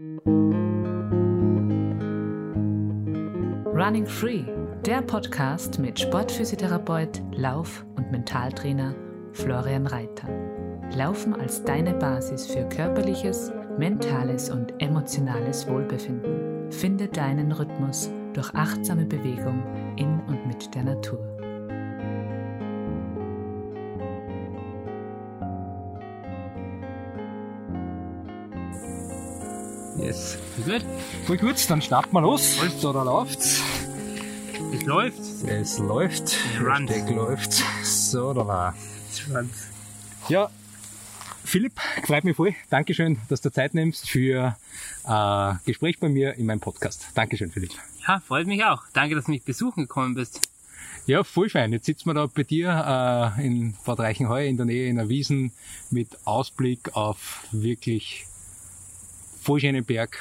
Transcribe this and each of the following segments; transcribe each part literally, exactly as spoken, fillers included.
Running Free, der Podcast mit Sportphysiotherapeut, Lauf- und Mentaltrainer Florian Reiter. Laufen als deine Basis für körperliches, mentales und emotionales Wohlbefinden. Finde deinen Rhythmus durch achtsame Bewegung in und mit der Natur. Yes. Gut? Voll gut, dann starten wir los. So, da läuft's. Es läuft. Es läuft. Der Steck läuft. So, da war. Schwanz. Ja, Philipp, freut mich voll. Dankeschön, dass du Zeit nimmst für ein äh, Gespräch bei mir in meinem Podcast. Dankeschön, Philipp. Ja, freut mich auch. Danke, dass du mich besuchen gekommen bist. Ja, voll fein. Jetzt sitzen wir da bei dir äh, in Bad Reichenhall in der Nähe in der Wiesn mit Ausblick auf wirklich voll schönen Berg.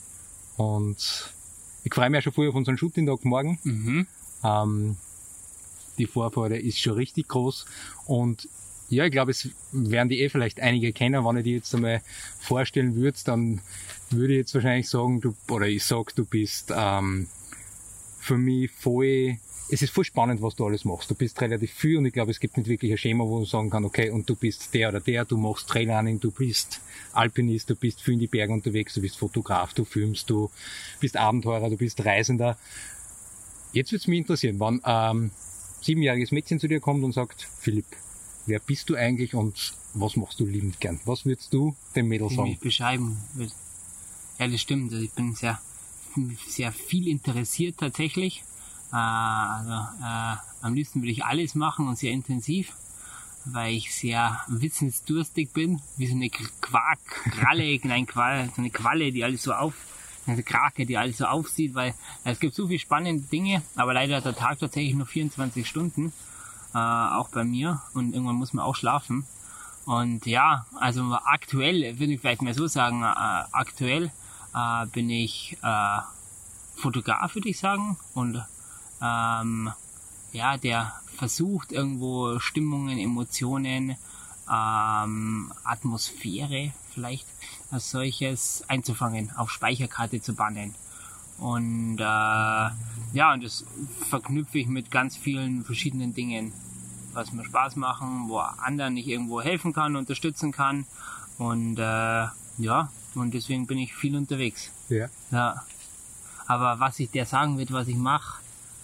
Und ich freue mich auch schon voll auf unseren Shooting-Tag morgen. Mhm. Ähm, die Vorfreude ist schon richtig groß. Und ja, ich glaube, es werden die eh vielleicht einige kennen. Wenn ich die jetzt einmal vorstellen würde, dann würde ich jetzt wahrscheinlich sagen, du, oder ich sag, du bist ähm, für mich voll, es ist voll spannend, was du alles machst. Du bist relativ viel und ich glaube, es gibt nicht wirklich ein Schema, wo man sagen kann, okay, und du bist der oder der, du machst Trailrunning, du bist Alpinist, du bist viel in die Berge unterwegs, du bist Fotograf, du filmst, du bist Abenteurer, du bist Reisender. Jetzt würde es mich interessieren, wenn ein ähm, siebenjähriges Mädchen zu dir kommt und sagt, Philipp, wer bist du eigentlich und was machst du liebend gern? Was würdest du dem Mädel sagen? Wie ich mich beschreiben will. Ja, das stimmt. Also ich bin sehr, sehr viel interessiert tatsächlich. Äh, also äh, am liebsten würde ich alles machen und sehr intensiv, weil ich sehr wissensdurstig bin, wie so eine Quark, Kralle, nein, Qualle, so eine Qualle, die alles so auf, eine Krake, die alles so aufsieht, weil äh, es gibt so viele spannende Dinge, aber leider hat der Tag tatsächlich nur vierundzwanzig Stunden. Äh, auch bei mir, und irgendwann muss man auch schlafen. Und ja, also aktuell, würde ich vielleicht mal so sagen, äh, aktuell äh, bin ich äh, Fotograf, würde ich sagen, und ähm, ja, der versucht irgendwo Stimmungen, Emotionen, ähm, Atmosphäre vielleicht als solches einzufangen, auf Speicherkarte zu bannen. Und äh, ja, und das verknüpfe ich mit ganz vielen verschiedenen Dingen, was mir Spaß machen, wo anderen ich irgendwo helfen kann, unterstützen kann. Und äh, ja, und deswegen bin ich viel unterwegs. Ja. Ja. Aber was ich dir sagen wird, was ich mache,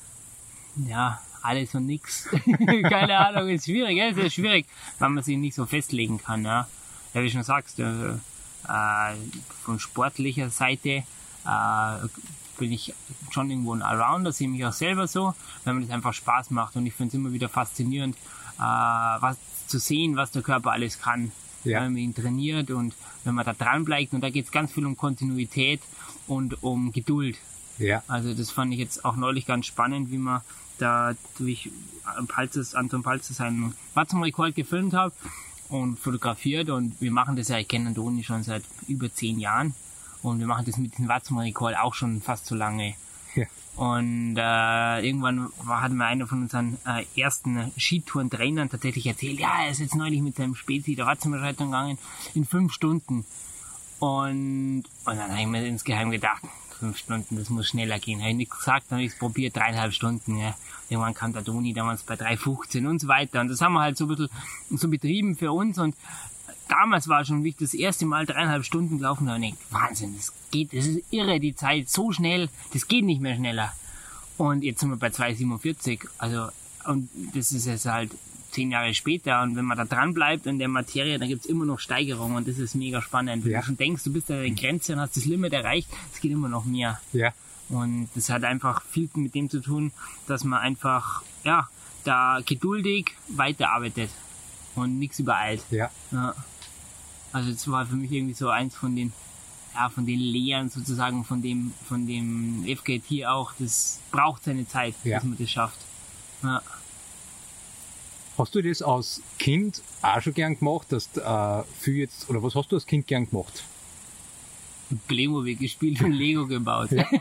ja, alles und nix. Keine Ahnung, ist schwierig, ja, ist ja schwierig, weil man sich nicht so festlegen kann. Ja, ja wie du schon sagst, äh, äh, von sportlicher Seite äh, bin ich schon irgendwo ein Allrounder, sehe mich auch selber so, weil mir das einfach Spaß macht, und ich finde es immer wieder faszinierend, äh, was zu sehen, was der Körper alles kann, ja. Wenn man ihn trainiert und wenn man da dran bleibt, und da geht es ganz viel um Kontinuität und um Geduld. Ja. Also das fand ich jetzt auch neulich ganz spannend, wie man da durch Palzes, Anton Palzes seinen Watzmann-Rekord gefilmt hat und fotografiert, und wir machen das ja, ich kenne den Toni schon seit über zehn Jahren. Und wir machen das mit dem Watzmann-Rekord auch schon fast so lange. Ja. Und äh, irgendwann war, hat mir einer von unseren äh, ersten Skitourentrainern tatsächlich erzählt, ja, er ist jetzt neulich mit seinem Spezi der Watzmann-Schreitung gegangen in fünf Stunden. Und, und dann habe ich mir insgeheim gedacht, fünf Stunden, das muss schneller gehen. Habe ich nichts gesagt, dann habe ich es probiert, dreieinhalb Stunden. Ja. Irgendwann kam der Toni damals bei drei fünfzehn und so weiter. Und das haben wir halt so ein bisschen so betrieben für uns. Und damals war schon, wie ich das erste Mal dreieinhalb Stunden gelaufen habe, und ich dachte, Wahnsinn, das geht, das ist irre, die Zeit, so schnell, das geht nicht mehr schneller. Und jetzt sind wir bei zwei siebenundvierzig, also, und das ist jetzt halt zehn Jahre später, und wenn man da dran bleibt in der Materie, dann gibt's immer noch Steigerungen, und das ist mega spannend. Wenn ja. du schon denkst, du bist an der Grenze und hast das Limit erreicht, es geht immer noch mehr. Ja. Und das hat einfach viel mit dem zu tun, dass man einfach, ja, da geduldig weiterarbeitet und nichts übereilt. Ja. Ja. Also das war für mich irgendwie so eins von den, ja, von den Lehren sozusagen, von dem, von dem F K T auch. Das braucht seine Zeit, ja. bis man das schafft. Ja. Hast du das als Kind auch schon gern gemacht, dass äh, viel jetzt, oder was hast du als Kind gern gemacht? Playmobil gespielt und Lego gebaut. Ja.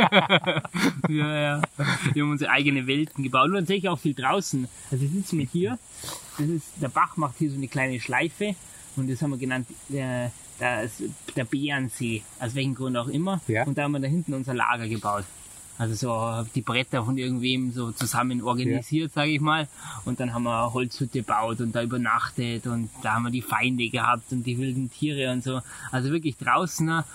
ja, ja. Wir haben unsere eigene Welten gebaut und tatsächlich auch viel draußen. Also wir sitzen mit hier, das ist, der Bach macht hier so eine kleine Schleife, und das haben wir genannt, äh, das, der Bärensee, aus welchem Grund auch immer. Ja. Und da haben wir da hinten unser Lager gebaut. Also so die Bretter von irgendwem so zusammen organisiert, ja. sage ich mal. Und dann haben wir eine Holzhütte gebaut und da übernachtet und da haben wir die Feinde gehabt und die wilden Tiere und so. Also wirklich draußen, äh,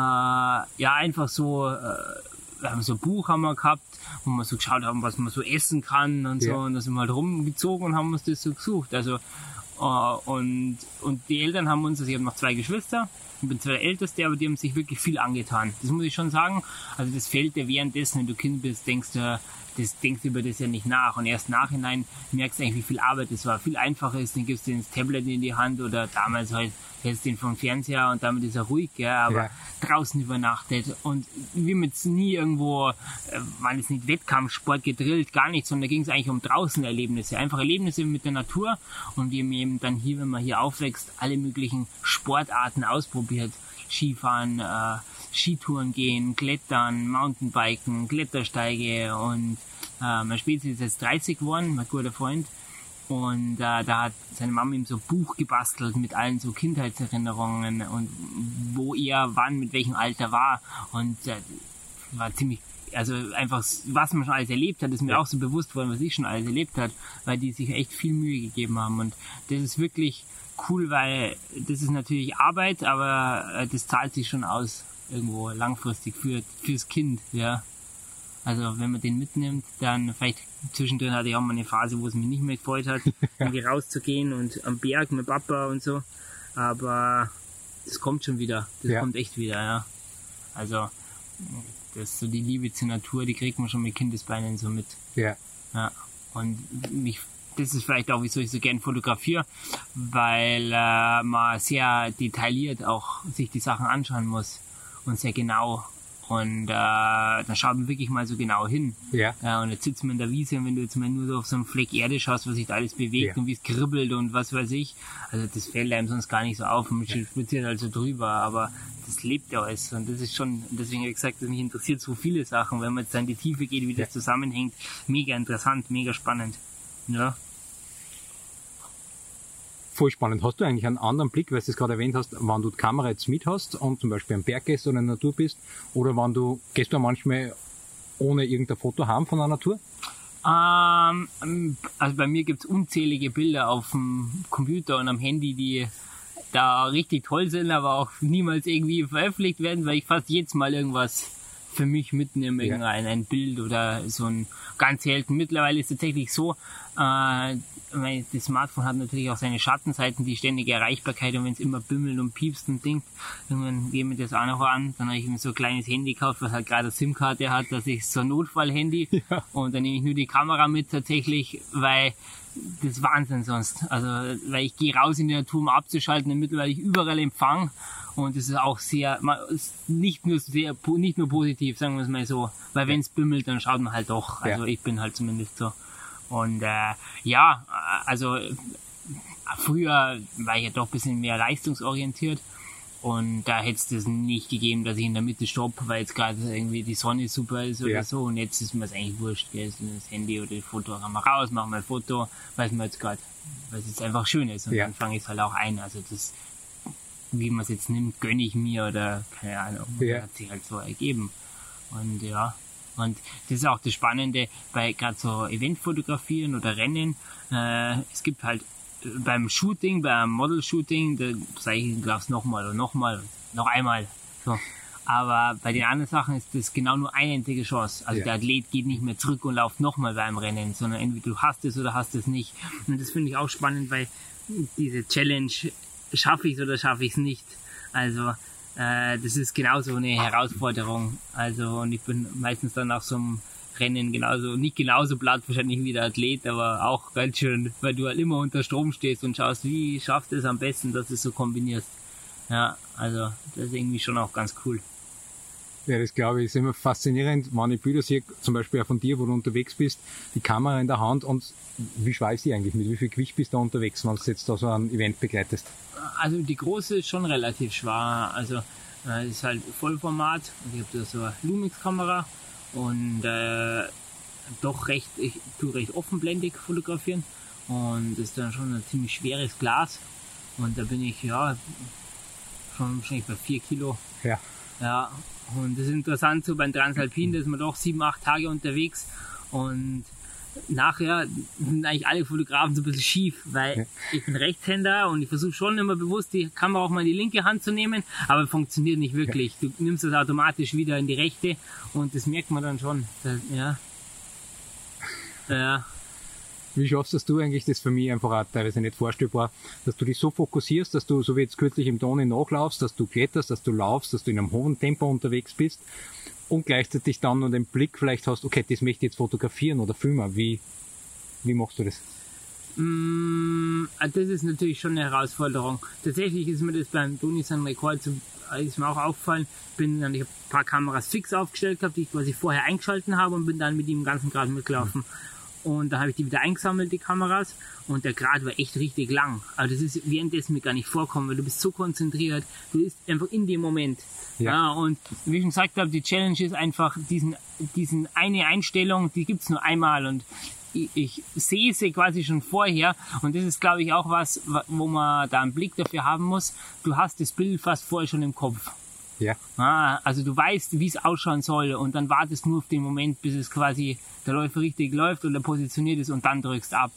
ja einfach so, äh, wir haben so ein Buch haben wir gehabt, wo wir so geschaut haben, was man so essen kann und so. Ja. Und da sind wir halt rumgezogen und haben uns das so gesucht. Also Uh, und, und die Eltern haben uns, also ich habe noch zwei Geschwister, ich bin zwar der Älteste, aber die haben sich wirklich viel angetan. Das muss ich schon sagen. Also das fällt dir währenddessen, wenn du Kind bist, denkst du, das denkst du über das ja nicht nach. Und erst nachhinein merkst du eigentlich, wie viel Arbeit das war. Viel einfacher ist, dann gibst du das Tablet in die Hand oder damals halt hältst du den vom Fernseher und damit ist er ruhig, ja, aber ja. draußen übernachtet. Und wir haben jetzt nie irgendwo, äh, waren jetzt nicht Wettkampfsport gedrillt, gar nicht, sondern da ging es eigentlich um draußen Erlebnisse. Einfach Erlebnisse mit der Natur und wir haben eben dann hier, wenn man hier aufwächst, alle möglichen Sportarten ausprobiert. Skifahren, äh, Skitouren gehen, Klettern, Mountainbiken, Klettersteige und äh, mein Spezi ist jetzt dreißig geworden, mein guter Freund. Und äh, da hat seine Mama ihm so ein Buch gebastelt mit allen so Kindheitserinnerungen und wo er wann, mit welchem Alter war. Und äh, war ziemlich, also einfach, was man schon alles erlebt hat, ist mir auch so bewusst worden, was ich schon alles erlebt hat, weil die sich echt viel Mühe gegeben haben. Und das ist wirklich cool, weil das ist natürlich Arbeit, aber äh, das zahlt sich schon aus, irgendwo langfristig für fürs Kind, ja. Also wenn man den mitnimmt, dann vielleicht zwischendrin hatte ich auch mal eine Phase, wo es mich nicht mehr gefreut hat, irgendwie rauszugehen und am Berg mit Papa und so. Aber das kommt schon wieder. Das ja. kommt echt wieder, ja. Also das ist so die Liebe zur Natur, die kriegt man schon mit Kindesbeinen so mit. Ja. Ja. Und mich, das ist vielleicht auch, wieso ich so gern fotografiere, weil äh, man sehr detailliert auch sich die Sachen anschauen muss und sehr genau. Und äh, da schaut man wirklich mal so genau hin. Ja. Ja, und jetzt sitzt man in der Wiese und wenn du jetzt mal nur so auf so einem Fleck Erde schaust, was sich da alles bewegt ja. und wie es kribbelt und was weiß ich, also das fällt einem sonst gar nicht so auf und man ja. spaziert halt so drüber, aber das lebt ja alles und das ist schon, deswegen habe ich gesagt, dass mich interessiert so viele Sachen, wenn man jetzt in die Tiefe geht, wie ja. das zusammenhängt, mega interessant, mega spannend. Ja. Voll spannend. Hast du eigentlich einen anderen Blick, weil du es gerade erwähnt hast, wenn du die Kamera jetzt mit hast und zum Beispiel am Berg gehst oder in der Natur bist, oder wenn du, gehst du manchmal ohne irgendein Foto heim von der Natur? Ähm, also bei mir gibt's unzählige Bilder auf dem Computer und am Handy, die da richtig toll sind, aber auch niemals irgendwie veröffentlicht werden, weil ich fast jedes Mal irgendwas für mich mitnehme, irgendein ja. ein Bild oder so ein ganz selten. Mittlerweile ist es tatsächlich so, äh, das Smartphone hat natürlich auch seine Schattenseiten, die ständige Erreichbarkeit, und wenn es immer bimmelt und piepst und dingt, irgendwann gehen wir das auch noch an. Dann habe ich mir so ein kleines Handy gekauft, was halt gerade eine SIM-Karte hat, dass ich so ein Notfall-Handy ja. und dann nehme ich nur die Kamera mit tatsächlich, weil das ist Wahnsinn sonst. Also, weil ich gehe raus in die Natur, um abzuschalten, und mittlerweile ich überall Empfang. Und das ist auch sehr, nicht nur sehr, nicht nur positiv, sagen wir es mal so. Weil wenn es bimmelt, dann schaut man halt doch. Also ja. ich bin halt zumindest so. Und äh, ja, also früher war ich ja doch ein bisschen mehr leistungsorientiert. Und da hätte es das nicht gegeben, dass ich in der Mitte stoppe, weil jetzt gerade irgendwie die Sonne super ist oder ja. so. Und jetzt ist mir es eigentlich wurscht, gell? Das Handy oder die Foto kann man raus, machen wir ein Foto, weil es mir jetzt gerade, weil es jetzt einfach schön ist. Und ja. dann fange ich es halt auch ein. Also das, wie man es jetzt nimmt, gönne ich mir oder keine Ahnung. Ja. Hat sich halt so ergeben. Und ja, und das ist auch das Spannende bei gerade so Eventfotografieren oder Rennen. Äh, es gibt halt beim Shooting, beim Model-Shooting, da sage ich, du darfst nochmal oder nochmal, noch einmal. So. Aber bei den anderen Sachen ist das genau nur eine einzige Chance. Also ja. der Athlet geht nicht mehr zurück und läuft nochmal beim Rennen, sondern entweder du hast es oder hast es nicht. Und das finde ich auch spannend, weil diese Challenge, schaffe ich es oder schaffe ich es nicht. Also äh, das ist genauso eine Herausforderung. Also und ich bin meistens dann nach so einem Rennen genauso, nicht genauso platt wahrscheinlich wie der Athlet, aber auch ganz schön, weil du halt immer unter Strom stehst und schaust, wie schaffst du es am besten, dass du es so kombinierst. Ja, also das ist irgendwie schon auch ganz cool. Ja, das glaube ich, ist immer faszinierend, wenn ich Bilder sehe, zum Beispiel auch von dir, wo du unterwegs bist, die Kamera in der Hand, und wie schwer ist die eigentlich? Mit wie viel Gewicht bist du da unterwegs, wenn du jetzt da so ein Event begleitest? Also die große ist schon relativ schwer, also äh, ist halt Vollformat, und ich habe da so eine Lumix-Kamera und äh, doch recht, ich tue recht offenblendig fotografieren, und das ist dann schon ein ziemlich schweres Glas, und da bin ich ja schon wahrscheinlich bei vier Kilo. Ja. Ja, und das ist interessant, so beim Transalpin, da ist man doch sieben, acht Tage unterwegs und nachher sind eigentlich alle Fotografen so ein bisschen schief, weil ja. ich bin Rechtshänder und ich versuche schon immer bewusst die Kamera auch mal in die linke Hand zu nehmen, aber funktioniert nicht wirklich. Ja. Du nimmst das automatisch wieder in die rechte und das merkt man dann schon. Das, ja. Ja. Wie schaffst das du eigentlich, das für mich einfach auch teilweise nicht vorstellbar, dass du dich so fokussierst, dass du, so wie jetzt kürzlich im Donau nachlaufst, dass du kletterst, dass du laufst, dass du in einem hohen Tempo unterwegs bist und gleichzeitig dann noch den Blick vielleicht hast, okay, das möchte ich jetzt fotografieren oder filmen. Wie, wie machst du das? Mm, das ist natürlich schon eine Herausforderung. Tatsächlich ist mir das beim Tunisan Rekord so, ist mir auch aufgefallen. Bin dann, ich habe ein paar Kameras fix aufgestellt gehabt, die ich quasi vorher eingeschalten habe und bin dann mit ihm den ganzen Grad mitgelaufen. Mhm. Und da habe ich die wieder eingesammelt, die Kameras, und der Grat war echt richtig lang. Also das ist währenddessen mir gar nicht vorkommen, weil du bist so konzentriert, du bist einfach in dem Moment. Ja. Ja, und wie ich schon gesagt habe, die Challenge ist einfach, diesen, diesen eine Einstellung, die gibt's nur einmal und ich, ich sehe sie quasi schon vorher und das ist, glaube ich, auch was, wo man da einen Blick dafür haben muss. Du hast das Bild fast vorher schon im Kopf. Ja. Ah, also du weißt, wie es ausschauen soll und dann wartest nur auf den Moment, bis es quasi der Läufer richtig läuft oder positioniert ist und dann drückst ab.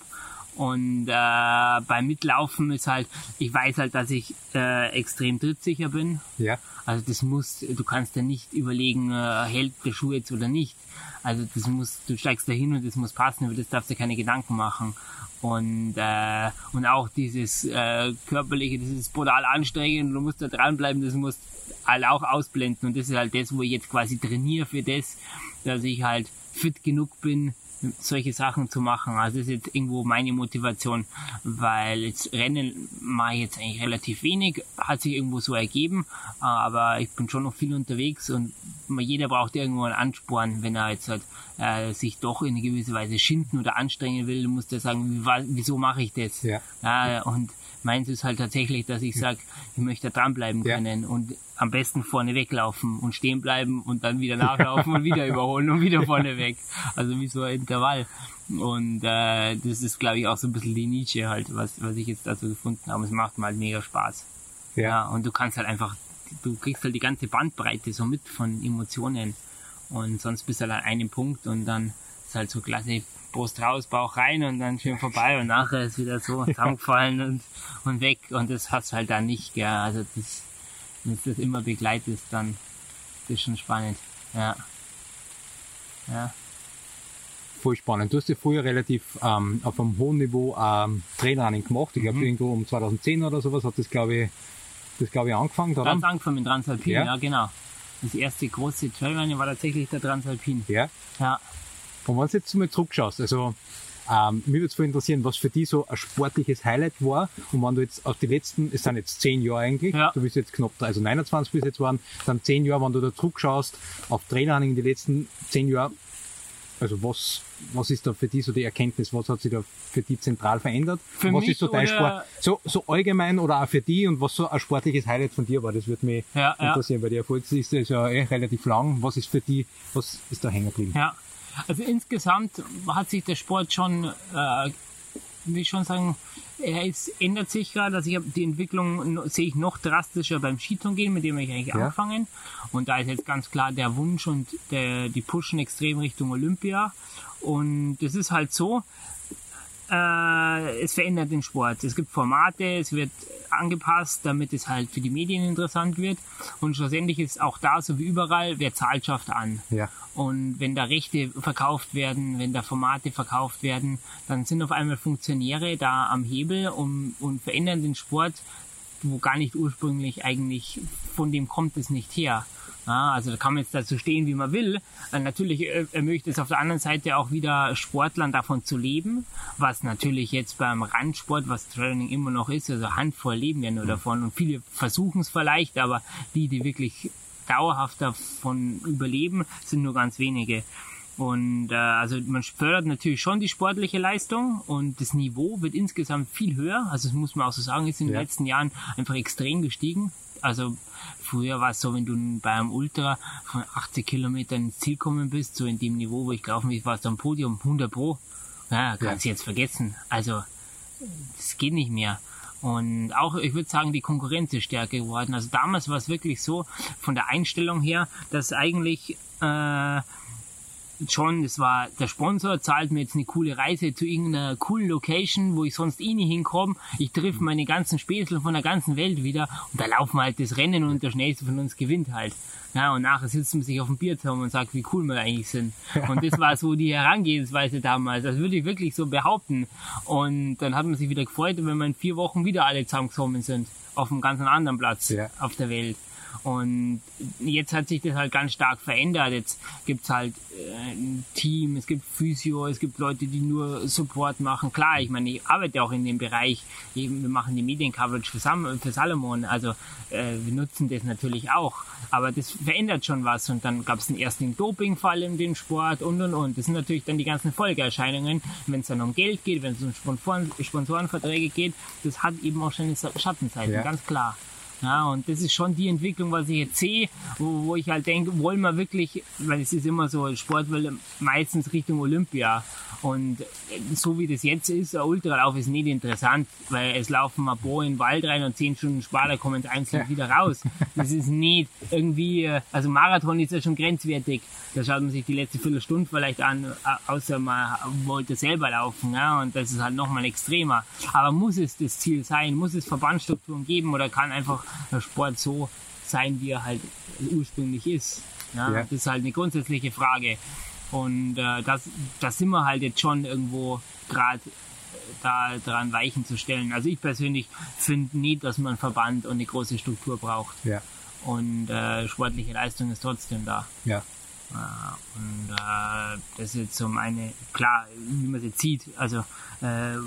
Und äh, beim Mitlaufen ist halt, ich weiß halt, dass ich äh, extrem trittsicher bin. Ja. Also das muss, du kannst ja nicht überlegen, äh, hält der Schuh jetzt oder nicht. Also das muss, du steigst da hin und das muss passen, über das darfst du keine Gedanken machen. Und äh, und auch dieses äh, körperliche, das ist brutal anstrengend, du musst da dranbleiben, das musst halt auch ausblenden. Und das ist halt das, wo ich jetzt quasi trainiere für das, dass ich halt fit genug bin, solche Sachen zu machen. Also das ist jetzt irgendwo meine Motivation, weil jetzt Rennen mache ich jetzt eigentlich relativ wenig, hat sich irgendwo so ergeben, aber ich bin schon noch viel unterwegs und jeder braucht irgendwo einen Ansporn, wenn er jetzt halt äh, sich doch in eine gewisse Weise schinden oder anstrengen will, muss der sagen, wieso mache ich das? Ja. Ja, und meins ist halt tatsächlich, dass ich sage, ich möchte dranbleiben können ja. und am besten vorne weglaufen und stehen bleiben und dann wieder nachlaufen und wieder überholen und wieder vorne weg. Also wie so ein Intervall. Und äh, das ist, glaube ich, auch so ein bisschen die Nische halt, was, was ich jetzt dazu gefunden habe. Es macht mir halt mega Spaß. Ja. ja. Und du kannst halt einfach, du kriegst halt die ganze Bandbreite so mit von Emotionen. Und sonst bist du halt an einem Punkt und dann ist halt so klasse, Brust raus, Bauch rein und dann schön vorbei und nachher ist wieder so zusammengefallen und, und weg und das hast du halt dann nicht, gell. Also das, wenn du das immer begleitest, dann das ist schon spannend, ja. Ja. Voll spannend. Du hast ja früher relativ ähm, auf einem hohen Niveau ähm, Trailrunning gemacht. Ich glaube, mhm. irgendwo um zweitausendzehn oder sowas hat das, glaube ich, das glaube ich angefangen, oder? Ganz angefangen mit Transalpin, ja. ja genau. Das erste große Trailrunning war tatsächlich der Transalpin. Ja. Ja. Und wenn du jetzt mal zurückschaust, also ähm, mich würde es voll interessieren, was für dich so ein sportliches Highlight war und wenn du jetzt auf die letzten, es sind jetzt zehn Jahre eigentlich, ja. du bist jetzt knapp, also neunundzwanzig bis jetzt waren, dann zehn Jahre, wenn du da zurückschaust auf Trailrunning in die letzten zehn Jahre, also was was ist da für dich so die Erkenntnis, was hat sich da für dich zentral verändert? Für was mich ist so dein oder Sport, so, so allgemein oder auch für dich und was so ein sportliches Highlight von dir war, das würde mich ja, interessieren, ja. weil die Erfolgsliste ist ja eh relativ lang, was ist für dich, was ist da hängen geblieben? Ja. Also insgesamt hat sich der Sport schon, äh, will ich schon sagen, er ist, ändert sich gerade. Also ich habe die Entwicklung sehe ich noch drastischer beim Skitouren gehen, mit dem habe ich eigentlich ja. angefangen. Und da ist jetzt ganz klar der Wunsch und der, die pushen extrem Richtung Olympia. Und das ist halt so, äh, es verändert den Sport. Es gibt Formate, es wird angepasst, damit es halt für die Medien interessant wird. Und schlussendlich ist auch da, so wie überall, wer zahlt, schafft an. Ja. Und wenn da Rechte verkauft werden, wenn da Formate verkauft werden, dann sind auf einmal Funktionäre da am Hebel und, und verändern den Sport, wo gar nicht ursprünglich eigentlich, von dem kommt es nicht her. Ja, also da kann man jetzt dazu stehen, wie man will. Natürlich ermöglicht es auf der anderen Seite auch wieder Sportlern davon zu leben, was natürlich jetzt beim Randsport, was Training immer noch ist, also Handvoll leben ja nur davon und viele versuchen es vielleicht, aber die, die wirklich dauerhaft davon überleben, sind nur ganz wenige. Und äh, also man fördert natürlich schon die sportliche Leistung und das Niveau wird insgesamt viel höher. Also das muss man auch so sagen, ist in den ja. letzten Jahren einfach extrem gestiegen. Also früher war es so, wenn du bei einem Ultra von achtzig Kilometern ins Ziel gekommen bist, so in dem Niveau, wo ich gelaufen bin, warst du am Podium hundert Pro. Ja, kannst du ja. jetzt vergessen. Also das geht nicht mehr. Und auch, ich würde sagen, die Konkurrenz ist stärker geworden. Also damals war es wirklich so, von der Einstellung her, dass eigentlich äh, schon, das war, der Sponsor zahlt mir jetzt eine coole Reise zu irgendeiner coolen Location, wo ich sonst eh nie hinkomme. Ich triff meine ganzen Späßel von der ganzen Welt wieder und da laufen wir halt das Rennen und der Schnellste von uns gewinnt halt. Ja, und nachher sitzt man sich auf dem Bierzaun und sagt, wie cool wir eigentlich sind. Und das war so die Herangehensweise damals. Das würde ich wirklich so behaupten. Und dann hat man sich wieder gefreut, wenn wir in vier Wochen wieder alle zusammengekommen sind. Auf einem ganz anderen Platz ja. auf der Welt. Und jetzt hat sich das halt ganz stark verändert. Jetzt gibt's halt äh, ein Team, es gibt Physio, es gibt Leute, die nur Support machen. Klar, ich meine, ich arbeite auch in dem Bereich. Eben, wir machen die Mediencoverage für, Sam- für Salomon. Also äh, wir nutzen das natürlich auch. Aber das verändert schon was. Und dann gab's den ersten Dopingfall in dem Sport und und und. Das sind natürlich dann die ganzen Folgeerscheinungen, wenn es dann um Geld geht, wenn es um Sponsoren, Sponsorenverträge geht. Das hat eben auch schon eine Schattenseite, ja. Ganz klar. Ja, und das ist schon die Entwicklung, was ich jetzt sehe, wo, wo ich halt denke, wollen wir wirklich, weil es ist immer so, Sport will meistens Richtung Olympia. Und so wie das jetzt ist, ein Ultralauf ist nicht interessant, weil es laufen ein paar in den Wald rein und zehn Stunden später kommen sie einzeln ja. wieder raus. Das ist nicht irgendwie, also Marathon ist ja schon grenzwertig. Da schaut man sich die letzte Viertelstunde vielleicht an, außer man wollte selber laufen, ja, und das ist halt nochmal extremer. Aber muss es das Ziel sein? Muss es Verbandsstrukturen geben oder kann einfach der Sport so sein, wie er halt ursprünglich ist? Ja, ja. Das ist halt eine grundsätzliche Frage. Und äh, das, das sind wir halt jetzt schon irgendwo gerade da dran Weichen zu stellen. Also ich persönlich finde nicht, dass man einen Verband und eine große Struktur braucht. Ja. Und äh, sportliche Leistung ist trotzdem da. Ja. Äh, und äh, das ist jetzt so meine, klar, wie man es jetzt sieht, also äh,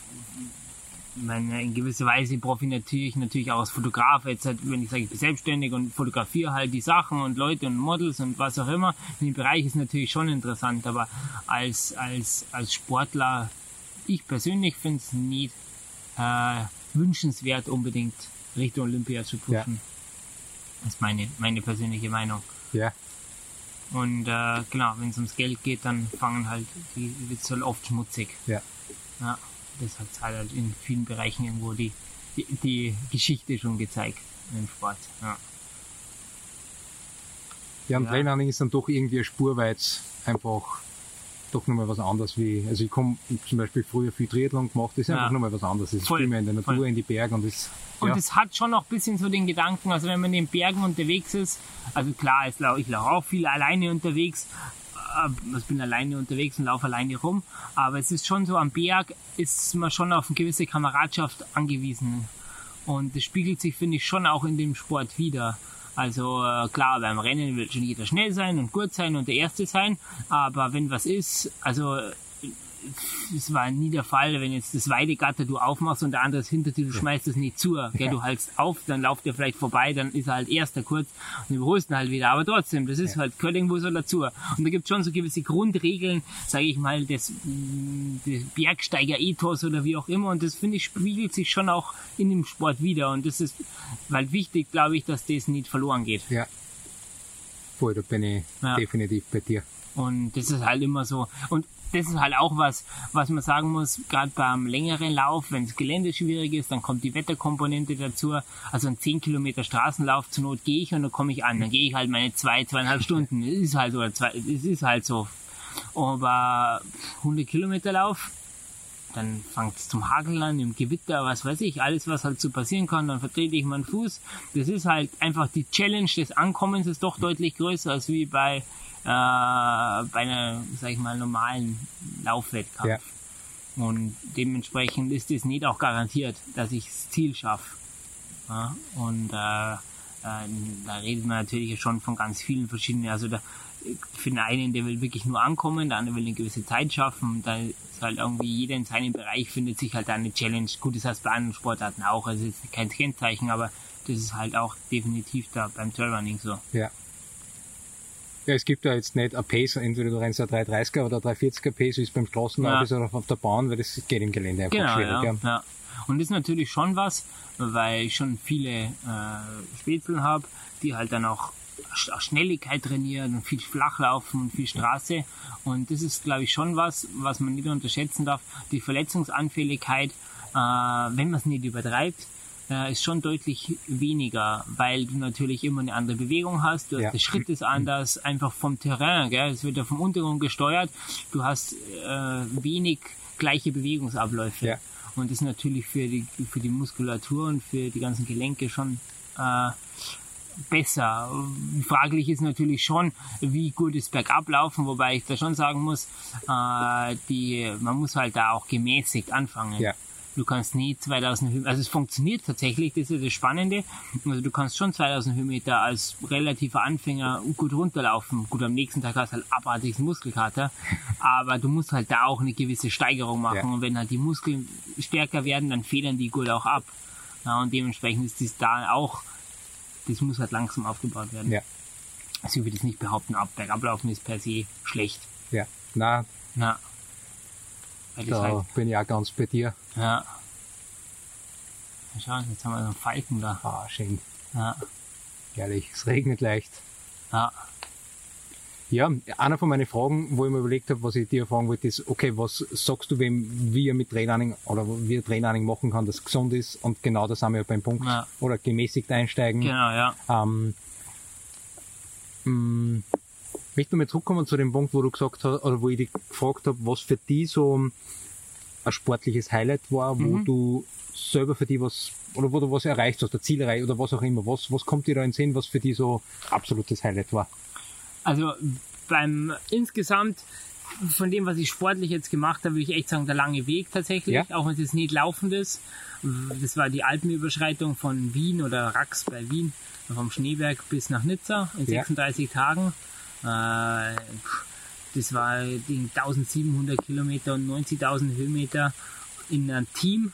meine, in gewisser Weise profitiere ich natürlich auch als Fotograf. Jetzt halt, wenn ich sage, ich bin selbstständig und fotografiere halt die Sachen und Leute und Models und was auch immer. In dem Bereich ist natürlich schon interessant, aber als, als, als Sportler, ich persönlich finde es nicht äh, wünschenswert, unbedingt Richtung Olympia zu pushen. Ja. Das ist meine, meine persönliche Meinung. Ja. Und äh, genau, wenn es ums Geld geht, dann fangen halt, die wird es halt oft schmutzig. Ja. Ja. Das hat halt in vielen Bereichen irgendwo die, die, die Geschichte schon gezeigt im Sport. Ja, ja und ja. Trailrunning ist dann doch irgendwie eine Spur weit einfach doch nochmal was anderes wie, also ich komme zum Beispiel früher viel Triathlon gemacht, das ist einfach ja. nochmal was anderes. Es ist viel mehr in der Natur, voll. In die Berge und das. Und ja. es hat schon noch ein bisschen so den Gedanken, also wenn man in den Bergen unterwegs ist, also klar, ich laufe auch viel alleine unterwegs, ich bin alleine unterwegs und laufe alleine rum, aber es ist schon so, am Berg ist man schon auf eine gewisse Kameradschaft angewiesen und das spiegelt sich, finde ich, schon auch in dem Sport wider. Also klar, beim Rennen will schon jeder schnell sein und gut sein und der Erste sein, aber wenn was ist, also es war nie der Fall, wenn jetzt das Weidegatter du aufmachst und der andere ist hinter dir, du schmeißt es nicht zu, gell, ja. Du haltst auf, dann lauft er vielleicht vorbei, dann ist er halt Erster kurz und überholst ihn halt wieder, aber trotzdem, das ist ja. halt, gehört irgendwo so dazu. Und da gibt es schon so gewisse Grundregeln, sage ich mal, des, des Bergsteiger-Ethos oder wie auch immer, und das, finde ich, spiegelt sich schon auch in dem Sport wieder, und das ist halt wichtig, glaube ich, dass das nicht verloren geht. Ja, voll, da bin ich ja. definitiv bei dir. Und das ist halt immer so, und das ist halt auch was, was man sagen muss, gerade beim längeren Lauf, wenn das Gelände schwierig ist, dann kommt die Wetterkomponente dazu. Also ein zehn Kilometer Straßenlauf, zur Not gehe ich und dann komme ich an. Dann gehe ich halt meine zwei, zweieinhalb Stunden. Es ist halt so, es ist halt so. Aber hundert Kilometer Lauf, dann fängt es zum Hageln an, im Gewitter, was weiß ich, alles, was halt so passieren kann, dann vertrete ich meinen Fuß. Das ist halt einfach, die Challenge des Ankommens ist doch deutlich größer als wie bei äh, bei einer, sag ich mal, normalen Laufwettkampf. Ja. Und dementsprechend ist es nicht auch garantiert, dass ich das Ziel schaffe. Ja, und äh, äh, da redet man natürlich schon von ganz vielen verschiedenen, also da, für den einen, der will wirklich nur ankommen, der andere will eine gewisse Zeit schaffen, und da ist halt irgendwie jeder in seinem Bereich findet sich halt eine Challenge. Gut, das heißt bei anderen Sportarten auch, also ist kein Kennzeichen, aber das ist halt auch definitiv da beim Trailrunning so. Ja. Ja, es gibt ja jetzt nicht ein Pace, entweder du rennst ein drei dreißiger oder ein drei vierziger Pace, wie es beim Straßenlauf ja. ist oder auf der Bahn, weil das geht im Gelände einfach genau, schwierig. Ja, ja. Ja. Und das ist natürlich schon was, weil ich schon viele äh, Spätzle habe, die halt dann auch Schnelligkeit trainieren und viel Flachlaufen und viel Straße. Und das ist, glaube ich, schon was, was man nicht unterschätzen darf. Die Verletzungsanfälligkeit äh, wenn man es nicht übertreibt, äh, ist schon deutlich weniger, weil du natürlich immer eine andere Bewegung hast, du hast, ja. der Schritt ist anders, einfach vom Terrain, gell? Es wird ja vom Untergrund gesteuert, du hast äh, wenig gleiche Bewegungsabläufe. Ja. Und das ist natürlich für die, für die Muskulatur und für die ganzen Gelenke schon äh, besser. Fraglich ist natürlich schon, wie gut ist Bergablaufen, wobei ich da schon sagen muss, äh, die, man muss halt da auch gemäßigt anfangen. Ja. Du kannst nie zweitausend Höhenmeter, also es funktioniert tatsächlich, das ist das Spannende. Also du kannst schon zweitausend Höhenmeter als relativer Anfänger gut runterlaufen. Gut, am nächsten Tag hast du halt abartigen Muskelkater, aber du musst halt da auch eine gewisse Steigerung machen. Ja. Und wenn halt die Muskeln stärker werden, dann federn die gut auch ab. Ja, und dementsprechend ist das da auch, das muss halt langsam aufgebaut werden. Ja. Also ich würde das nicht behaupten, ab, Bergablaufen ist per se schlecht. Ja, na, na. Da halt, bin ich auch ganz bei dir. Ja. Schau, jetzt haben wir so einen Falken da. Ah, schön. Ja. Ehrlich, es regnet leicht. Ja. Ja, einer von meinen Fragen, wo ich mir überlegt habe, was ich dir fragen wollte, ist, okay, was sagst du wem, wie er mit Training oder wie er Training machen kann, das gesund ist, und genau da sind wir ja beim Punkt. Ja. Oder gemäßigt einsteigen. Genau, ja. Ähm, mh, ich möchte nochmal zurückkommen zu dem Punkt, wo du gesagt hast, oder wo ich dich gefragt habe, was für dich so ein sportliches Highlight war, wo mhm. du selber für dich was, oder wo du was erreicht hast, der Ziel erreicht, oder was auch immer. Was, was kommt dir da in den Sinn, was für dich so absolutes Highlight war? Also beim insgesamt von dem, was ich sportlich jetzt gemacht habe, würde ich echt sagen, der lange Weg tatsächlich, ja. Auch wenn es jetzt nicht laufend ist. Das war die Alpenüberschreitung von Wien oder Rax bei Wien, vom Schneeberg bis nach Nizza in sechsunddreißig ja. Tagen. Das war die eintausendsiebenhundert Kilometer und neunzigtausend Höhenmeter in einem Team.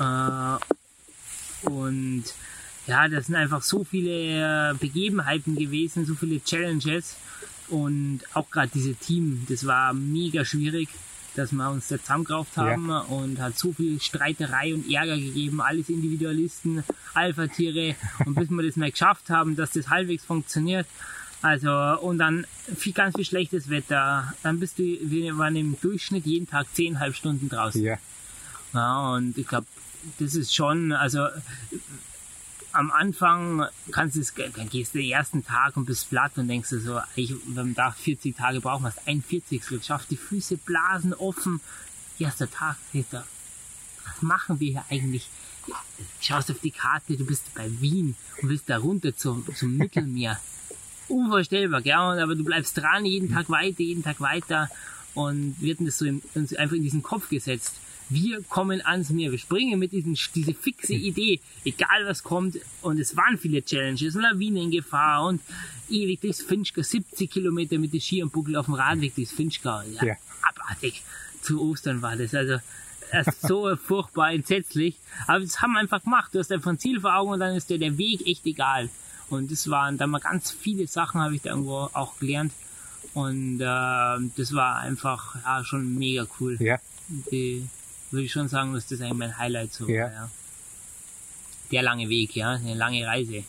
Und ja, das sind einfach so viele Begebenheiten gewesen, so viele Challenges. Und auch gerade diese Team, das war mega schwierig, dass wir uns da zusammengerauft haben, ja. Und hat so viel Streiterei und Ärger gegeben, alles Individualisten, Alpha-Tiere, und bis wir das mal geschafft haben, dass das halbwegs funktioniert. Also, und dann viel, ganz viel schlechtes Wetter, dann bist du, wir waren im Durchschnitt jeden Tag zehneinhalb Stunden draußen. Ja. Ja, und ich glaube, das ist schon, also am Anfang kannst du es, dann gehst du den ersten Tag und bist platt und denkst du so, ich, wenn man vierzig Tage braucht, hast ein Vierzigstel geschafft, die Füße blasen offen. Erster Tag, Peter, was machen wir hier eigentlich? Schaust auf die Karte, du bist bei Wien und willst da runter zum, zum Mittelmeer. Unvorstellbar, gell? Aber du bleibst dran, jeden Tag weiter, jeden Tag weiter, und wir hatten das so im, uns einfach in diesen Kopf gesetzt. Wir kommen ans Meer, wir springen mit diesen, diese fixe Idee, egal was kommt, und es waren viele Challenges, Lawinengefahr und ewig durchs Finchgau, siebzig Kilometer mit den Ski und Buckel auf dem Radweg durchs Finchgau, ja, ja. Abartig. Zu Ostern war das, also das ist so furchtbar entsetzlich, aber das haben wir einfach gemacht, du hast einfach ein Ziel vor Augen und dann ist dir der Weg echt egal. Und das waren dann mal ganz viele Sachen, habe ich da irgendwo auch gelernt. Und äh, das war einfach ja, schon mega cool. Ja. Die, würde ich schon sagen, dass das eigentlich mein Highlight so ja. war. Ja. Der lange Weg, ja, eine lange Reise.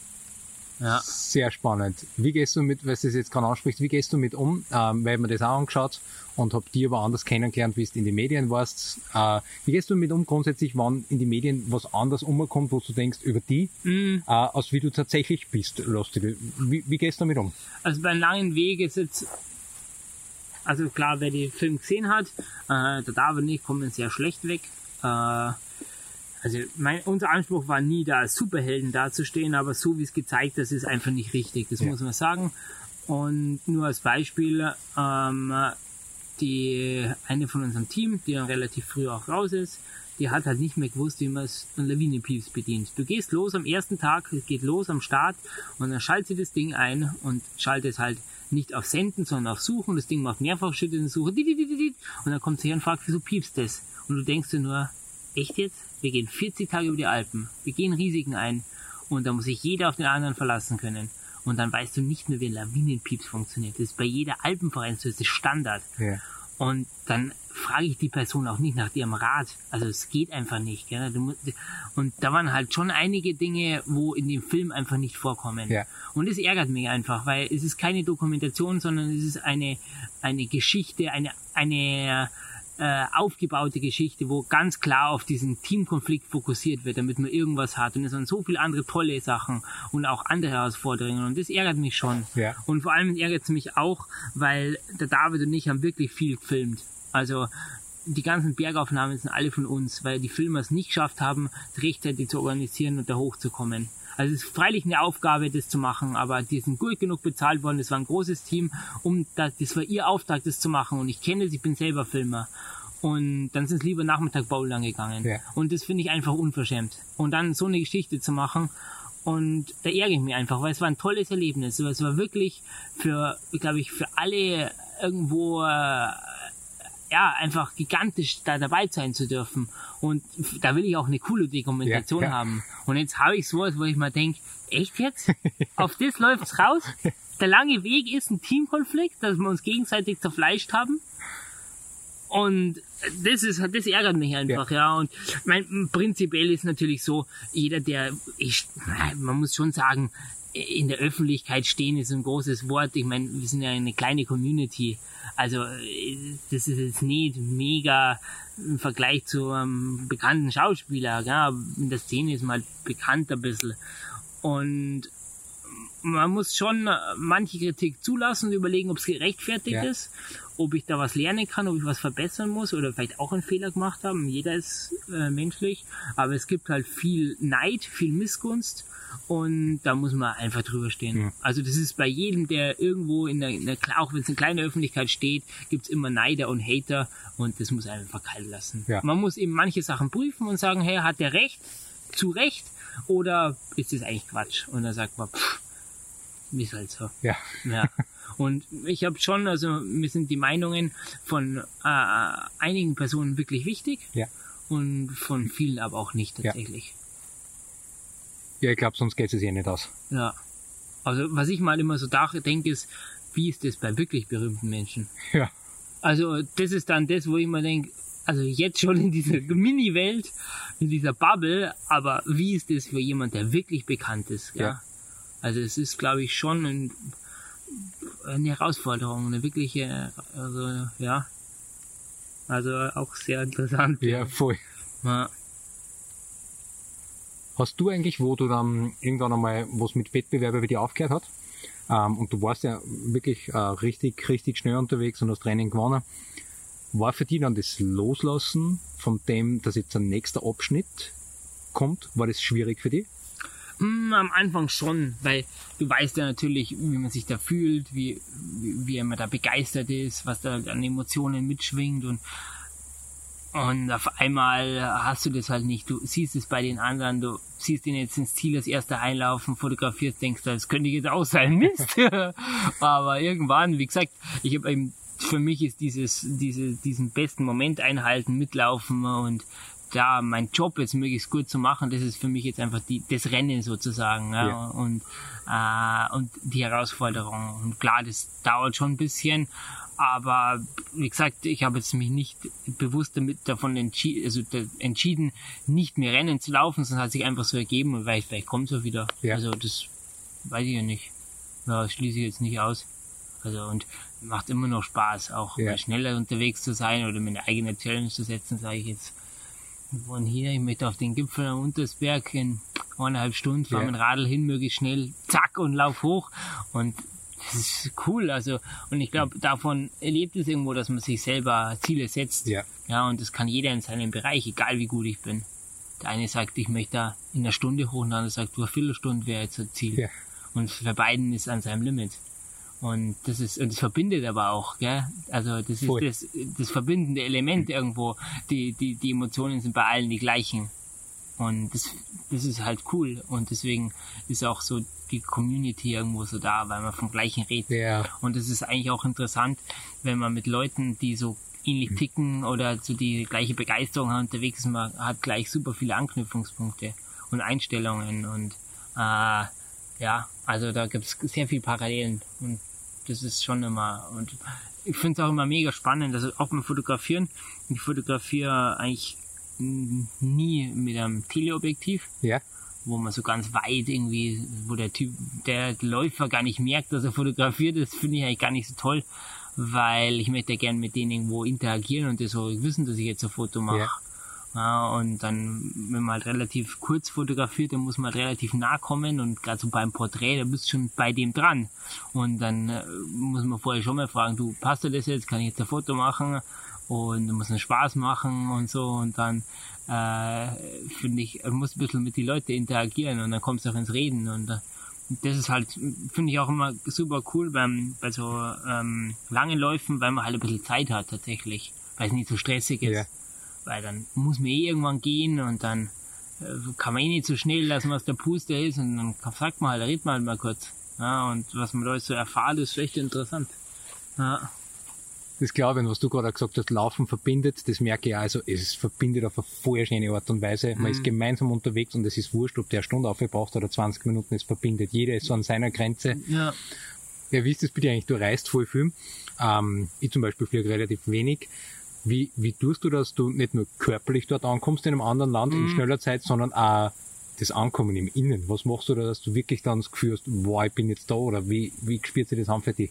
Ja. Sehr spannend. Wie gehst du mit, weil du es jetzt gerade ansprichst, wie gehst du mit um? Ähm, weil ich mir das auch angeschaut und habe die aber anders kennengelernt, wie du in die Medien warst. Äh, wie gehst du mit um grundsätzlich, wenn in die Medien was anders umkommt, wo du denkst über die, mm. äh, als wie du tatsächlich bist? Lustig. Wie, wie gehst du damit um? Also beim langen Weg ist jetzt, also klar, wer den Film gesehen hat, äh, der David und ich kommen sehr schlecht weg. Äh, Also mein, unser Anspruch war nie, da als Superhelden dazustehen, aber so wie es gezeigt ist, ist einfach nicht richtig, das ja. muss man sagen. Und nur als Beispiel, ähm, die eine von unserem Team, die dann relativ früh auch raus ist, die hat halt nicht mehr gewusst, wie man es an Lawinenpieps bedient. Du gehst los am ersten Tag, es geht los am Start, und dann schaltet sie das Ding ein und schaltet halt nicht auf Senden, sondern auf Suchen. Das Ding macht mehrfach Schritte in die Suche, und dann kommt sie her und fragt, wieso piepst das? Und du denkst dir nur, echt jetzt? Wir gehen vierzig Tage über die Alpen, wir gehen Risiken ein, und da muss sich jeder auf den anderen verlassen können. Und dann weißt du nicht mehr, wie ein Lawinenpieps funktioniert. Das ist bei jeder Alpenverein-Tour, das ist Standard. Ja. Und dann frage ich die Person auch nicht nach ihrem Rat. Also es geht einfach nicht. Gell? Und da waren halt schon einige Dinge, wo in dem Film einfach nicht vorkommen. Ja. Und das ärgert mich einfach, weil es ist keine Dokumentation, sondern es ist eine, eine Geschichte, eine, eine äh, aufgebaute Geschichte, wo ganz klar auf diesen Teamkonflikt fokussiert wird, damit man irgendwas hat. Und es sind so viele andere tolle Sachen und auch andere Herausforderungen. Und das ärgert mich schon. Ja. Und vor allem ärgert es mich auch, weil der David und ich haben wirklich viel gefilmt. Also die ganzen Bergaufnahmen sind alle von uns, weil die Filmer es nicht geschafft haben, rechtzeitig zu organisieren und da hochzukommen. Also es ist freilich eine Aufgabe, das zu machen, aber die sind gut genug bezahlt worden. Das war ein großes Team, um das, das war ihr Auftrag, das zu machen. Und ich kenne es, ich bin selber Filmer. Und dann sind es lieber Nachmittag bouldern gegangen. Ja. Und das finde ich einfach unverschämt. Und dann so eine Geschichte zu machen, und da ärgere ich mich einfach, weil es war ein tolles Erlebnis. Es war wirklich für, glaube ich, für alle irgendwo äh, ja, einfach gigantisch da dabei sein zu dürfen. Und da will ich auch eine coole Dokumentation ja, ja. haben. Und jetzt habe ich sowas, wo ich mir denke, echt jetzt? Auf das läuft's raus? Der lange Weg ist ein Teamkonflikt, dass wir uns gegenseitig zerfleischt haben. Und das ist, das ärgert mich einfach, ja. ja. Und mein, prinzipiell ist natürlich so, jeder, der, ich, man muss schon sagen, in der Öffentlichkeit stehen ist ein großes Wort. Ich meine, wir sind ja eine kleine Community. Also das ist jetzt nicht mega im Vergleich zu einem bekannten Schauspieler. Ja. In der Szene ist man halt bekannt ein bisschen. Und man muss schon manche Kritik zulassen und überlegen, ob es gerechtfertigt ja. ist, ob ich da was lernen kann, ob ich was verbessern muss oder vielleicht auch einen Fehler gemacht haben. Jeder ist äh, menschlich, aber es gibt halt viel Neid, viel Missgunst. Und da muss man einfach drüber stehen. Ja. Also das ist bei jedem, der irgendwo in der, in der auch wenn es in kleiner Öffentlichkeit steht, gibt's immer Neider und Hater und das muss einen einfach kalt lassen. Ja. Man muss eben manche Sachen prüfen und sagen, hey, hat der recht, zu Recht, oder ist das eigentlich Quatsch? Und dann sagt man, pff, ist halt so. Ja. ja. Und ich habe schon, also mir sind die Meinungen von äh, einigen Personen wirklich wichtig ja. und von vielen aber auch nicht tatsächlich. Ja. Ja, ich glaube, sonst geht es eh nicht aus. Ja. Also, was ich mal immer so denke, ist, wie ist das bei wirklich berühmten Menschen? Ja. Also, das ist dann das, wo ich immer denke, also jetzt schon in dieser Mini-Welt, in dieser Bubble, aber wie ist das für jemand, der wirklich bekannt ist? Ja. ja. Also, es ist, glaube ich, schon ein, eine Herausforderung, eine wirkliche, also, ja. Also, auch sehr interessant. Ja, voll. Ja. Hast du eigentlich, wo du dann irgendwann einmal was mit Wettbewerben bei dir aufgehört hast, ähm, und du warst ja wirklich äh, richtig, richtig schnell unterwegs und hast Training gewonnen, war für dich dann das Loslassen von dem, dass jetzt ein nächster Abschnitt kommt, war das schwierig für dich? Mm, am Anfang schon, weil du weißt ja natürlich, wie man sich da fühlt, wie, wie, wie man da begeistert ist, was da an Emotionen mitschwingt und Und auf einmal hast du das halt nicht. Du siehst es bei den anderen, du siehst ihn jetzt ins Ziel als erster einlaufen, fotografierst, denkst, das könnte jetzt auch sein, Mist. Aber irgendwann, wie gesagt, ich habe eben, für mich ist dieses, diese, diesen besten Moment einhalten, mitlaufen und da mein Job jetzt möglichst gut zu machen, das ist für mich jetzt einfach die, das Rennen sozusagen, ja, ja. und, äh, und die Herausforderung. Und klar, das dauert schon ein bisschen, aber wie gesagt, ich habe jetzt mich nicht bewusst damit davon entschieden, also entschieden, nicht mehr Rennen zu laufen, sondern hat sich einfach so ergeben und vielleicht, vielleicht kommt es auch wieder. Ja. Also das weiß ich ja nicht. Ja, das schließe ich jetzt nicht aus. Also und macht immer noch Spaß, auch ja. mal schneller unterwegs zu sein oder mir eine eigene Challenge zu setzen, sage ich jetzt. Von hier, ich möchte auf den Gipfel am Untersberg in eineinhalb Stunden, fahre ja. mit dem Radl hin, möglichst schnell, zack, und lauf hoch. Und das ist cool, also, und ich glaube, davon erlebt es irgendwo, dass man sich selber Ziele setzt. Ja. Ja, und das kann jeder in seinem Bereich, egal wie gut ich bin. Der eine sagt, ich möchte da in einer Stunde hoch, und der andere sagt, du, eine Viertelstunde wäre jetzt ein Ziel. Ja. Und für beiden ist an seinem Limit. Und das ist, und das verbindet aber auch, gell? Also, das Voll. ist das, das verbindende Element irgendwo. Die, die, die Emotionen sind bei allen die gleichen. Und das, das ist halt cool. Und deswegen ist auch so die Community irgendwo so da, weil man vom Gleichen redet. Ja. Und das ist eigentlich auch interessant, wenn man mit Leuten, die so ähnlich ticken oder so die gleiche Begeisterung haben, unterwegs ist, man hat gleich super viele Anknüpfungspunkte und Einstellungen und äh, ja, also da gibt es sehr viele Parallelen und das ist schon immer, und ich finde es auch immer mega spannend, also auch beim Fotografieren. Ich fotografiere eigentlich nie mit einem Teleobjektiv, ja. wo man so ganz weit irgendwie, wo der Typ, der Läufer gar nicht merkt, dass er fotografiert, das finde ich eigentlich gar nicht so toll. weil ich möchte gerne mit denen irgendwo interagieren und die so wissen, dass ich jetzt ein Foto mache. Ja. Ja, und dann, wenn man halt relativ kurz fotografiert, dann muss man halt relativ nah kommen und gerade so beim Porträt, da bist du schon bei dem dran. Und dann äh, muss man vorher schon mal fragen, du, passt dir das jetzt, kann ich jetzt ein Foto machen? Und dann muss man Spaß machen und so. Und dann, äh, finde ich, man muss ein bisschen mit den Leuten interagieren und dann kommst du auch ins Reden. Und äh, das ist halt, finde ich auch immer super cool beim, bei so ähm, langen Läufen, weil man halt ein bisschen Zeit hat tatsächlich, weil es nicht so stressig ist. Ja. Weil dann muss man eh irgendwann gehen und dann äh, kann man eh nicht so schnell lassen, was der Puste ist und dann sagt man halt, redet man halt mal kurz. Ja, und was man da so erfahrt, ist echt interessant. Ja. Das glaube ich, was du gerade gesagt hast, Laufen verbindet, das merke ich auch, also es verbindet auf eine voll schöne Art und Weise. Man mhm. ist gemeinsam unterwegs und es ist wurscht, ob der eine Stunde aufgebraucht oder zwanzig Minuten, es verbindet. Jeder ist so an seiner Grenze. Ja. Ja, wie ist das bei dir eigentlich? Du reist voll viel. Ähm, ich zum Beispiel fliege relativ wenig. Wie, wie tust du das, du nicht nur körperlich dort ankommst in einem anderen Land mhm. in schneller Zeit, sondern auch das Ankommen im Innen? Was machst du da, dass du wirklich dann das Gefühl hast, wow, ich bin jetzt da, oder wie, wie spürt sich das an für dich?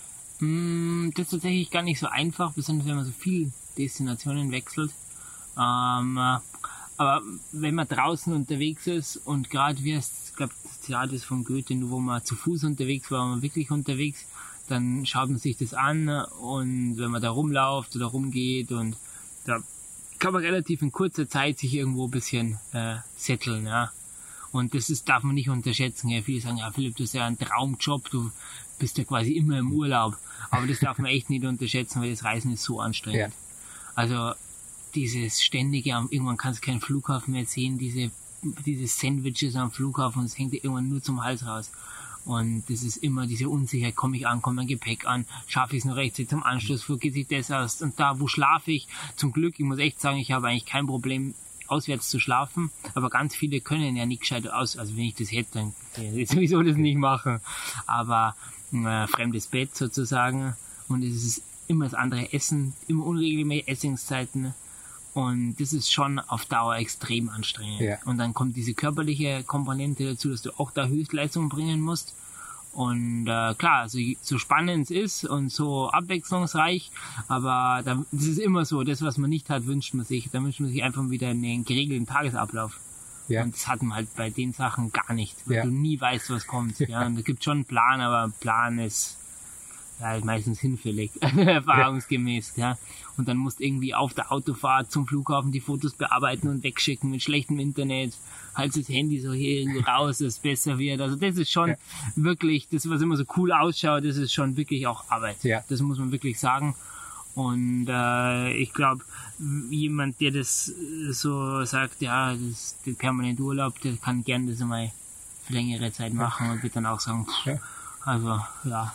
Mm, das ist tatsächlich gar nicht so einfach, besonders wenn man so viele Destinationen wechselt. Ähm, aber wenn man draußen unterwegs ist und gerade wie es, ich glaube, das Zitat ist von Goethe, nur wo man zu Fuß unterwegs war, war man wirklich unterwegs, dann schaut man sich das an und wenn man da rumläuft oder rumgeht und da kann man relativ in kurzer Zeit sich irgendwo ein bisschen äh, setteln, ja. Und das ist, darf man nicht unterschätzen. Ja. Viele sagen, ja Philipp, das ist ja ein Traumjob, du bist ja quasi immer im Urlaub. Aber das darf man echt nicht unterschätzen, weil das Reisen ist so anstrengend. Ja. Also dieses ständige, irgendwann kannst du keinen Flughafen mehr sehen, diese, diese Sandwiches am Flughafen, das hängt dir irgendwann nur zum Hals raus. Und das ist immer diese Unsicherheit, komme ich an, komme mein Gepäck an, schaffe ich es noch rechtzeitig zum Anschlussflug, geht sich das aus und da, wo schlafe ich? Zum Glück, ich muss echt sagen, ich habe eigentlich kein Problem, auswärts zu schlafen, aber ganz viele können ja nicht gescheit aus, also wenn ich das hätte, dann würde ich sowieso das nicht machen, aber äh, fremdes Bett sozusagen und es ist immer das andere Essen, immer unregelmäßige Essenszeiten. Und das ist schon auf Dauer extrem anstrengend. Ja. Und dann kommt diese körperliche Komponente dazu, dass du auch da Höchstleistung bringen musst. Und äh, klar, also so spannend es ist und so abwechslungsreich, aber da, das ist immer so, das, was man nicht hat, wünscht man sich. Da wünscht man sich einfach wieder einen geregelten Tagesablauf. Ja. Und das hat man halt bei den Sachen gar nicht, weil ja. du nie weißt, was kommt. Ja. Und es gibt schon einen Plan, aber ein Plan ist ja, meistens hinfällig, erfahrungsgemäß, ja. Und dann musst du irgendwie auf der Autofahrt zum Flughafen die Fotos bearbeiten und wegschicken mit schlechtem Internet, halt das Handy so hier irgendwo raus, dass es besser wird. Also das ist schon ja. wirklich, das, was immer so cool ausschaut, das ist schon wirklich auch Arbeit. Ja. Das muss man wirklich sagen. Und äh, ich glaube, jemand, der das so sagt, ja, das ist der permanente Urlaub, der kann gerne das einmal für längere Zeit machen und wird dann auch sagen, pff, ja. Also, ja,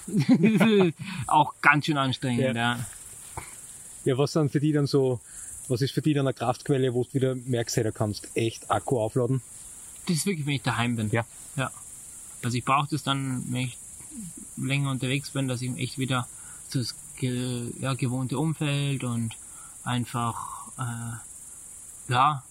auch ganz schön anstrengend, ja. ja. Ja, was sind für die dann so, was ist für die dann eine Kraftquelle, wo du wieder merkst, hey, da kannst echt Akku aufladen? Das ist wirklich, wenn ich daheim bin. Ja. Ja. Also ich brauche das dann, wenn ich länger unterwegs bin, dass ich echt wieder so das ge- ja, gewohnte Umfeld und einfach, äh, ja,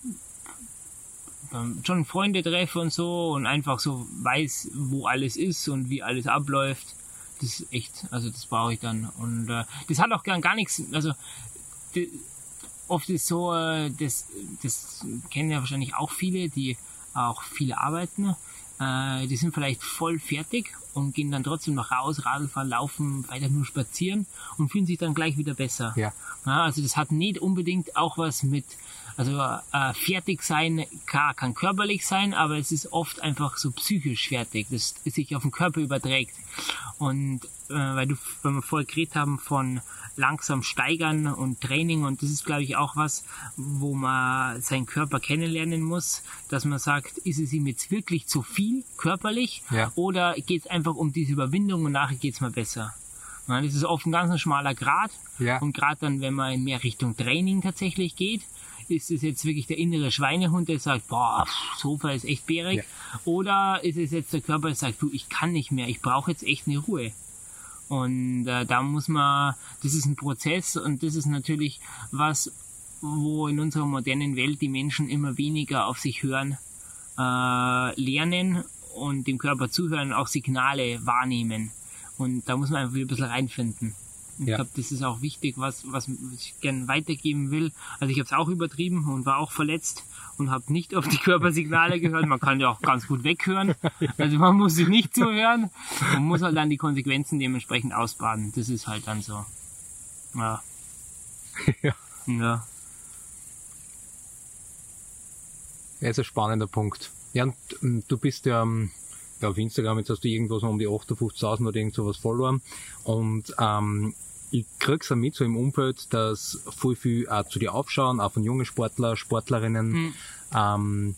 schon Freunde treffe und so und einfach so weiß, wo alles ist und wie alles abläuft. Das ist echt, also das brauche ich dann. Und äh, das hat auch gar, gar nichts, also die, oft ist so, äh, das, das kennen ja wahrscheinlich auch viele, die auch viele arbeiten, äh, die sind vielleicht voll fertig und gehen dann trotzdem noch raus, Radl fahren, laufen, weiter nur spazieren und fühlen sich dann gleich wieder besser. Ja. Ja, also das hat nicht unbedingt auch was mit, also äh, fertig sein, klar, kann körperlich sein, aber es ist oft einfach so psychisch fertig, das sich auf den Körper überträgt. Und äh, weil du, wenn wir vorher geredet haben von langsam steigern und Training, und das ist, glaube ich, auch was, wo man seinen Körper kennenlernen muss, dass man sagt, ist es ihm jetzt wirklich zu viel körperlich, ja, oder geht es einfach um diese Überwindung und nachher geht es mal besser. Ja, das ist oft ein ganz schmaler Grat, ja, und gerade dann, wenn man in mehr Richtung Training tatsächlich geht, ist es jetzt wirklich der innere Schweinehund, der sagt, boah, Sofa ist echt bärig, ja, oder ist es jetzt der Körper, der sagt, du, ich kann nicht mehr, ich brauche jetzt echt eine Ruhe. Und äh, da muss man, das ist ein Prozess, und das ist natürlich was, wo in unserer modernen Welt die Menschen immer weniger auf sich hören, äh, lernen und dem Körper zuhören, auch Signale wahrnehmen. Und da muss man einfach wieder ein bisschen reinfinden. Ich Ja. glaube, das ist auch wichtig, was, was ich gerne weitergeben will. Also ich habe es auch übertrieben und war auch verletzt und habe nicht auf die Körpersignale gehört. Man kann ja auch ganz gut weghören. Also man muss sich nicht zuhören. Man muss halt dann die Konsequenzen dementsprechend ausbaden. Das ist halt dann so. Ja. Ja. Ja. Ja, ist ein spannender Punkt. Ja, und ähm, du bist ja, ähm, ja auf Instagram, jetzt hast du irgendwas um die achtundfünfzigtausend oder irgend sowas verloren. Und ähm, ich krieg's ja mit so im Umfeld, dass voll viel auch zu dir aufschauen, auch von jungen Sportler, Sportlerinnen. Mhm. Ähm,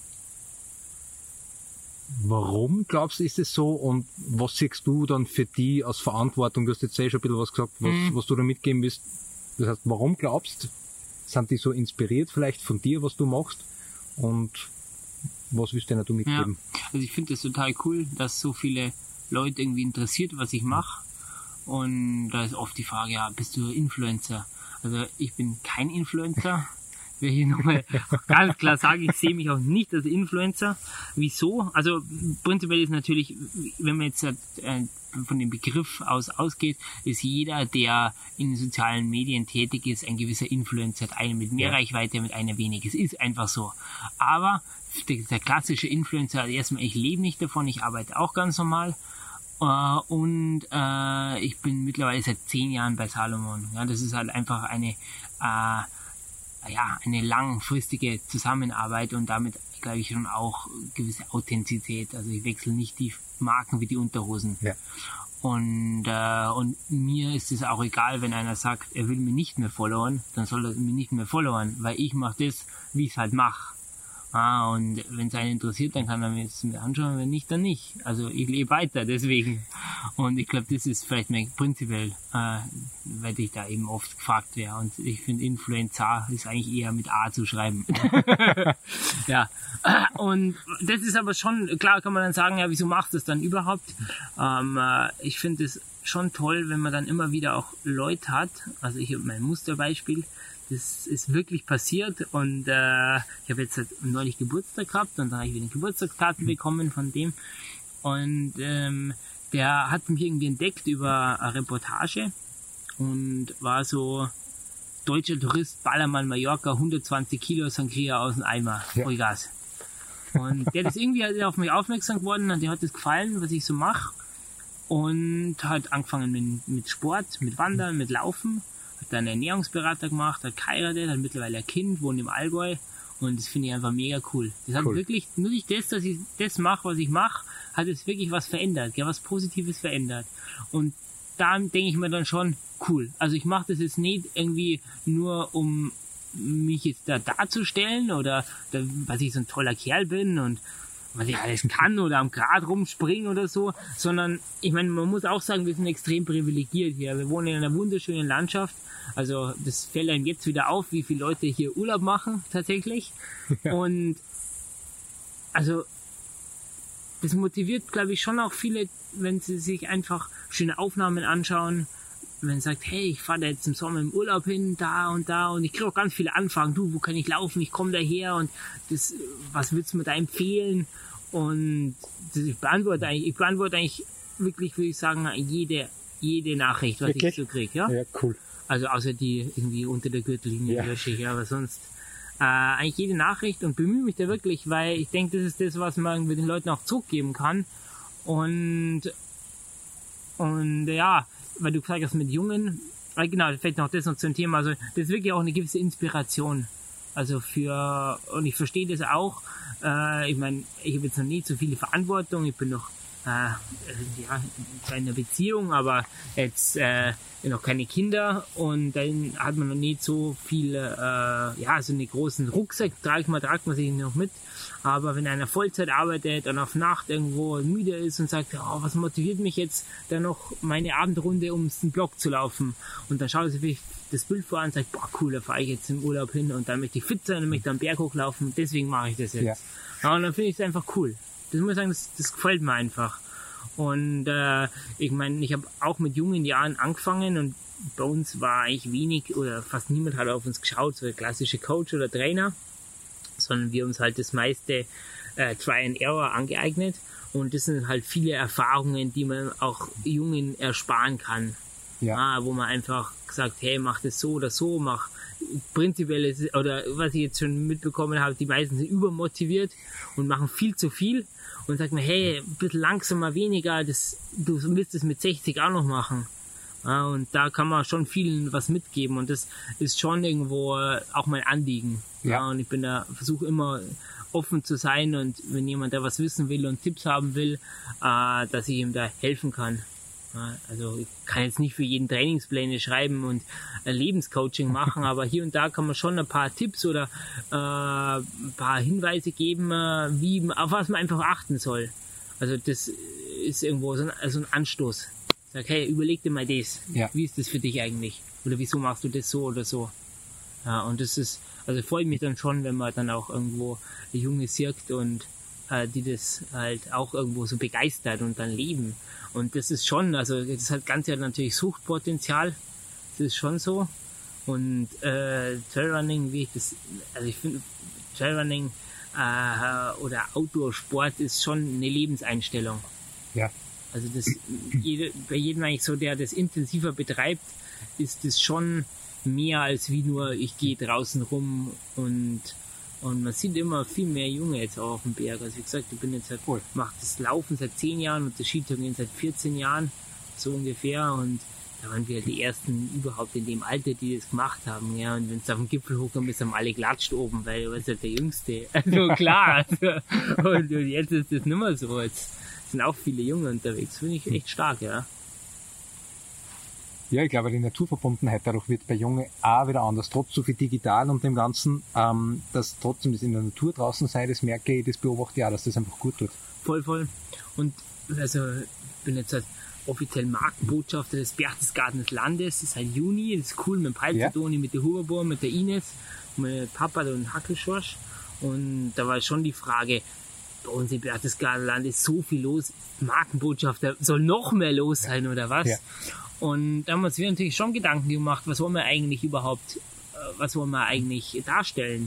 warum glaubst du, ist es so? Und was siehst du dann für die als Verantwortung? Du hast jetzt eh schon ein bisschen was gesagt, was, Mhm. was du da mitgeben willst. Das heißt, warum glaubst du, sind die so inspiriert vielleicht von dir, was du machst? Und was willst du denn du mitgeben? Ja. Also ich finde es total cool, dass so viele Leute irgendwie interessiert, was ich mache. Und da ist oft die Frage, ja, bist du Influencer? Also ich bin kein Influencer. Ich will hier nochmal ganz klar sagen, ich sehe mich auch nicht als Influencer. Wieso? Also prinzipiell ist natürlich, wenn man jetzt äh, von dem Begriff aus ausgeht, ist jeder, der in den sozialen Medien tätig ist, ein gewisser Influencer. Einer mit mehr Ja. Reichweite, mit einer wenig. Es ist einfach so. Aber der, der klassische Influencer, also erstmal, ich lebe nicht davon, ich arbeite auch ganz normal. Uh, und uh, ich bin mittlerweile seit zehn Jahren bei Salomon. Ja, das ist halt einfach eine, uh, ja, eine langfristige Zusammenarbeit und damit, glaube ich, schon auch gewisse Authentizität. Also ich wechsle nicht die Marken wie die Unterhosen. Ja. Und, uh, und mir ist es auch egal, wenn einer sagt, er will mir nicht mehr followen, dann soll er mir nicht mehr followen, weil ich mache das, wie ich es halt mache. Ah, und wenn es einen interessiert, dann kann er mir es mir anschauen, wenn nicht, dann nicht. Also ich lebe weiter, deswegen. Und ich glaube, das ist vielleicht mein prinzipiell, äh, weil ich da eben oft gefragt wäre. Und ich finde, Influencer ist eigentlich eher mit A zu schreiben. Ja. Und das ist aber schon, klar kann man dann sagen, ja, wieso machst du das dann überhaupt? Ähm, äh, ich finde es schon toll, wenn man dann immer wieder auch Leute hat. Also ich habe mein Musterbeispiel. Das ist wirklich passiert und äh, ich habe jetzt halt neulich Geburtstag gehabt und dann habe ich wieder Geburtstagskarten bekommen von dem und ähm, der hat mich irgendwie entdeckt über eine Reportage und war so deutscher Tourist, Ballermann, Mallorca, hundertzwanzig Kilo Sangria aus dem Eimer, Ja. Vollgas. Und der ist irgendwie halt auf mich aufmerksam geworden und der hat das gefallen, was ich so mache und hat angefangen mit, mit Sport, mit Wandern, mit Laufen. Hat dann einen Ernährungsberater gemacht, hat geheiratet, hat mittlerweile ein Kind, wohnt im Allgäu und das finde ich einfach mega cool. Das hat Cool. wirklich, nur durch das, dass ich das mache, was ich mache, hat es wirklich was verändert, ja, was Positives verändert. Und da denke ich mir dann schon, cool. Also ich mache das jetzt nicht irgendwie nur, um mich jetzt da darzustellen oder da, was ich so ein toller Kerl bin und was ich alles kann oder am Grat rumspringen oder so, sondern ich meine, man muss auch sagen, wir sind extrem privilegiert hier. Wir wohnen in einer wunderschönen Landschaft. Also das fällt einem jetzt wieder auf, wie viele Leute hier Urlaub machen tatsächlich. Ja. Und also das motiviert, glaube ich, schon auch viele, wenn sie sich einfach schöne Aufnahmen anschauen. Wenn man sagt, hey, ich fahre da jetzt im Sommer im Urlaub hin, da und da und ich kriege auch ganz viele Anfragen, du, wo kann ich laufen, ich komme daher und das, was würdest du mir da empfehlen? Und das, ich beantworte eigentlich, ich beantworte eigentlich wirklich, würde ich sagen, jede, jede Nachricht, was Wirklich? ich so kriege, ja. Ja, cool. Also außer die irgendwie unter der Gürtellinie Ja. lösche ich, aber sonst äh, eigentlich jede Nachricht und bemühe mich da wirklich, weil ich denke, das ist das, was man irgendwie den Leuten auch zurückgeben kann. Und und ja, weil du gesagt hast mit Jungen, äh, genau, vielleicht noch das noch zum Thema, also das ist wirklich auch eine gewisse Inspiration. Also für, und ich verstehe das auch, äh, ich meine, ich habe jetzt noch nie so viele Verantwortung, ich bin noch äh, ja, in einer Beziehung, aber jetzt äh, noch keine Kinder und dann hat man noch nicht so viel, äh, ja, so einen großen Rucksack, trage man, tragt man sich noch mit, aber wenn einer Vollzeit arbeitet und auf Nacht irgendwo müde ist und sagt, oh, was motiviert mich jetzt, dann noch meine Abendrunde ums den Block zu laufen und dann schaut er sich das Bild vor und sagt, boah cool, da fahre ich jetzt im Urlaub hin und dann möchte ich fit sein und möchte am Berg hochlaufen, deswegen mache ich das jetzt. Ja. Ja, und dann finde ich es einfach cool. Das muss ich sagen, das, das gefällt mir einfach. Und äh, ich meine, ich habe auch mit jungen Jahren angefangen und bei uns war eigentlich wenig oder fast niemand hat auf uns geschaut, so der klassische Coach oder Trainer, sondern wir uns halt das meiste äh, Try and Error angeeignet und das sind halt viele Erfahrungen, die man auch Jungen ersparen kann. Ja. Ah, wo man einfach sagt, hey, mach das so oder so, mach prinzipiell, ist, oder was ich jetzt schon mitbekommen habe, die meisten sind übermotiviert und machen viel zu viel und sagen mir, hey, ein bisschen langsamer, weniger, das, du willst es mit sechzig auch noch machen. Ja, und da kann man schon vielen was mitgeben und das ist schon irgendwo auch mein Anliegen. Ja. Ja, und ich bin da, versuche immer offen zu sein und wenn jemand da was wissen will und Tipps haben will, äh, dass ich ihm da helfen kann. Ja, also ich kann jetzt nicht für jeden Trainingspläne schreiben und äh, Lebenscoaching machen, aber hier und da kann man schon ein paar Tipps oder äh, ein paar Hinweise geben, äh, wie, auf was man einfach achten soll. Also das ist irgendwo so ein, also ein Anstoß. Sag, hey, überleg dir mal das. Ja. Wie ist das für dich eigentlich? Oder wieso machst du das so oder so? Ja, und das ist, also freut mich dann schon, wenn man dann auch irgendwo Junge sieht und äh, die das halt auch irgendwo so begeistert und dann leben. Und das ist schon, also das hat ganz ja natürlich Suchtpotenzial. Das ist schon so. Und äh, Trailrunning, wie ich das, also ich finde, Trailrunning äh, oder Outdoor-Sport ist schon eine Lebenseinstellung. Ja. Also das, jede, bei jedem eigentlich so, der das intensiver betreibt, ist das schon mehr als wie nur, ich gehe draußen rum und, und man sieht immer viel mehr Junge jetzt auch auf dem Berg. Also wie gesagt, ich bin jetzt halt, cool. mache das Laufen seit zehn Jahren und das Skitouren seit vierzehn Jahren, so ungefähr, und da waren wir die ersten überhaupt in dem Alter, die das gemacht haben, ja, und wenn es auf den Gipfel hochkommt, ist haben alle klatscht oben, weil du bist halt der Jüngste. Also klar, also, und, und jetzt ist das nicht mehr so, jetzt sind auch viele Junge unterwegs, finde ich echt stark, ja. Ja, ich glaube, die Naturverbundenheit dadurch wird bei Jungen auch wieder anders. Trotz so viel digital und dem Ganzen, ähm, dass trotzdem das in der Natur draußen sei, das merke ich, das beobachte ich auch, dass das einfach gut tut. Voll, voll. Und also ich bin jetzt halt offiziell Markenbotschafter des Berchtesgaden des Landes, das ist halt Juni, das ist cool mit dem Palzadoni, ja. Mit der Huberbohr, mit der Ines, mit Papa und Hackelschorsch. Und da war schon die Frage, bei uns im Berchtesgaden Land ist so viel los, Markenbotschafter, soll noch mehr los sein oder was? Ja. Und da haben wir uns natürlich schon Gedanken gemacht, was wollen wir eigentlich überhaupt, was wollen wir eigentlich darstellen?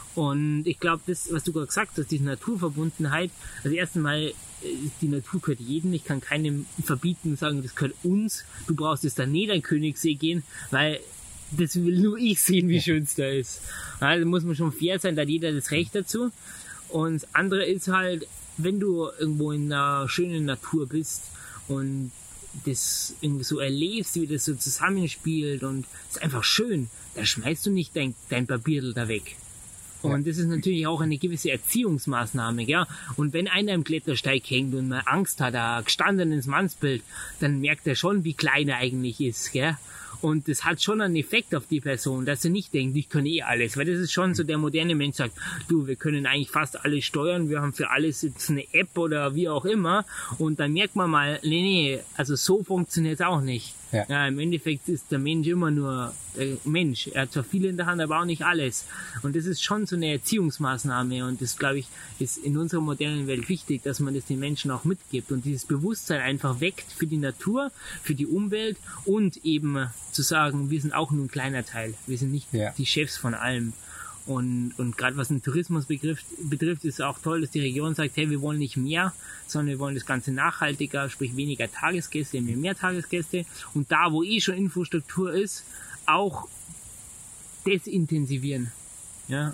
Und ich glaube, das, was du gerade gesagt hast, diese Naturverbundenheit, also erstens mal, die Natur gehört jedem, ich kann keinem verbieten und sagen, das gehört uns, du brauchst jetzt da nicht an Königssee gehen, weil das will nur ich sehen, wie schön es da ist. Also muss man schon fair sein, da hat jeder das Recht dazu. Und das andere ist halt, wenn du irgendwo in einer schönen Natur bist und das irgendwie so erlebst, wie das so zusammenspielt und es ist einfach schön, da schmeißt du nicht dein, dein Papierl da weg. Und das ist natürlich auch eine gewisse Erziehungsmaßnahme, ja. Und wenn einer im Klettersteig hängt und man Angst hat, ein gestandenes Mannsbild, dann merkt er schon, wie klein er eigentlich ist, gell. Und das hat schon einen Effekt auf die Person, dass er nicht denkt, ich kann eh alles. Weil das ist schon so, der moderne Mensch sagt, du, wir können eigentlich fast alles steuern, wir haben für alles jetzt eine App oder wie auch immer. Und dann merkt man mal, nee, nee, also so funktioniert es auch nicht. Ja. Ja, im Endeffekt ist der Mensch immer nur der Mensch. Er hat zwar viel in der Hand, aber auch nicht alles. Und das ist schon so eine Erziehungsmaßnahme. Und das, glaube ich, ist in unserer modernen Welt wichtig, dass man das den Menschen auch mitgibt. Und dieses Bewusstsein einfach weckt für die Natur, für die Umwelt und eben zu sagen, wir sind auch nur ein kleiner Teil. Wir sind nicht ja. die Chefs von allem. Und, und gerade was den Tourismus betrifft, betrifft, ist auch toll, dass die Region sagt, hey, wir wollen nicht mehr, sondern wir wollen das Ganze nachhaltiger, sprich weniger Tagesgäste, mehr, mehr Tagesgäste. Und da, wo eh schon Infrastruktur ist, auch desintensivieren. Ja.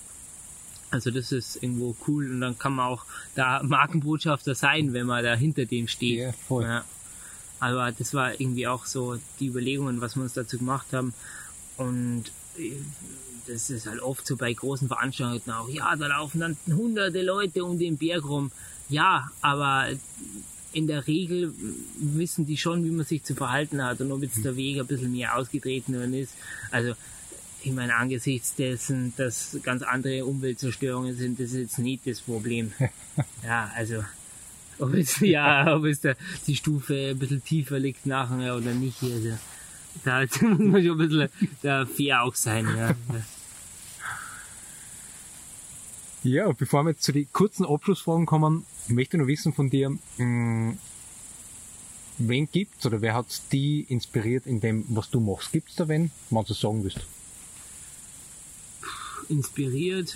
Also das ist irgendwo cool und dann kann man auch da Markenbotschafter sein, wenn man da hinter dem steht. Ja, voll. Ja. Aber das war irgendwie auch so die Überlegungen, was wir uns dazu gemacht haben. Und das ist halt oft so bei großen Veranstaltungen auch, ja, da laufen dann hunderte Leute um den Berg rum. Ja, aber in der Regel wissen die schon, wie man sich zu verhalten hat und ob jetzt der Weg ein bisschen mehr ausgetreten ist. Also, ich meine, angesichts dessen, dass ganz andere Umweltzerstörungen sind, das ist jetzt nicht das Problem. Ja, also, ob es, ja, ob es da die Stufe ein bisschen tiefer liegt nachher oder nicht, also, da muss man schon ein bisschen da fair auch sein, ja. Ja, bevor wir jetzt zu den kurzen Abschlussfragen kommen, möchte ich noch wissen von dir, mh, wen gibt's oder wer hat die inspiriert in dem, was du machst? Gibt's da wen, wenn du sagen willst? Inspiriert,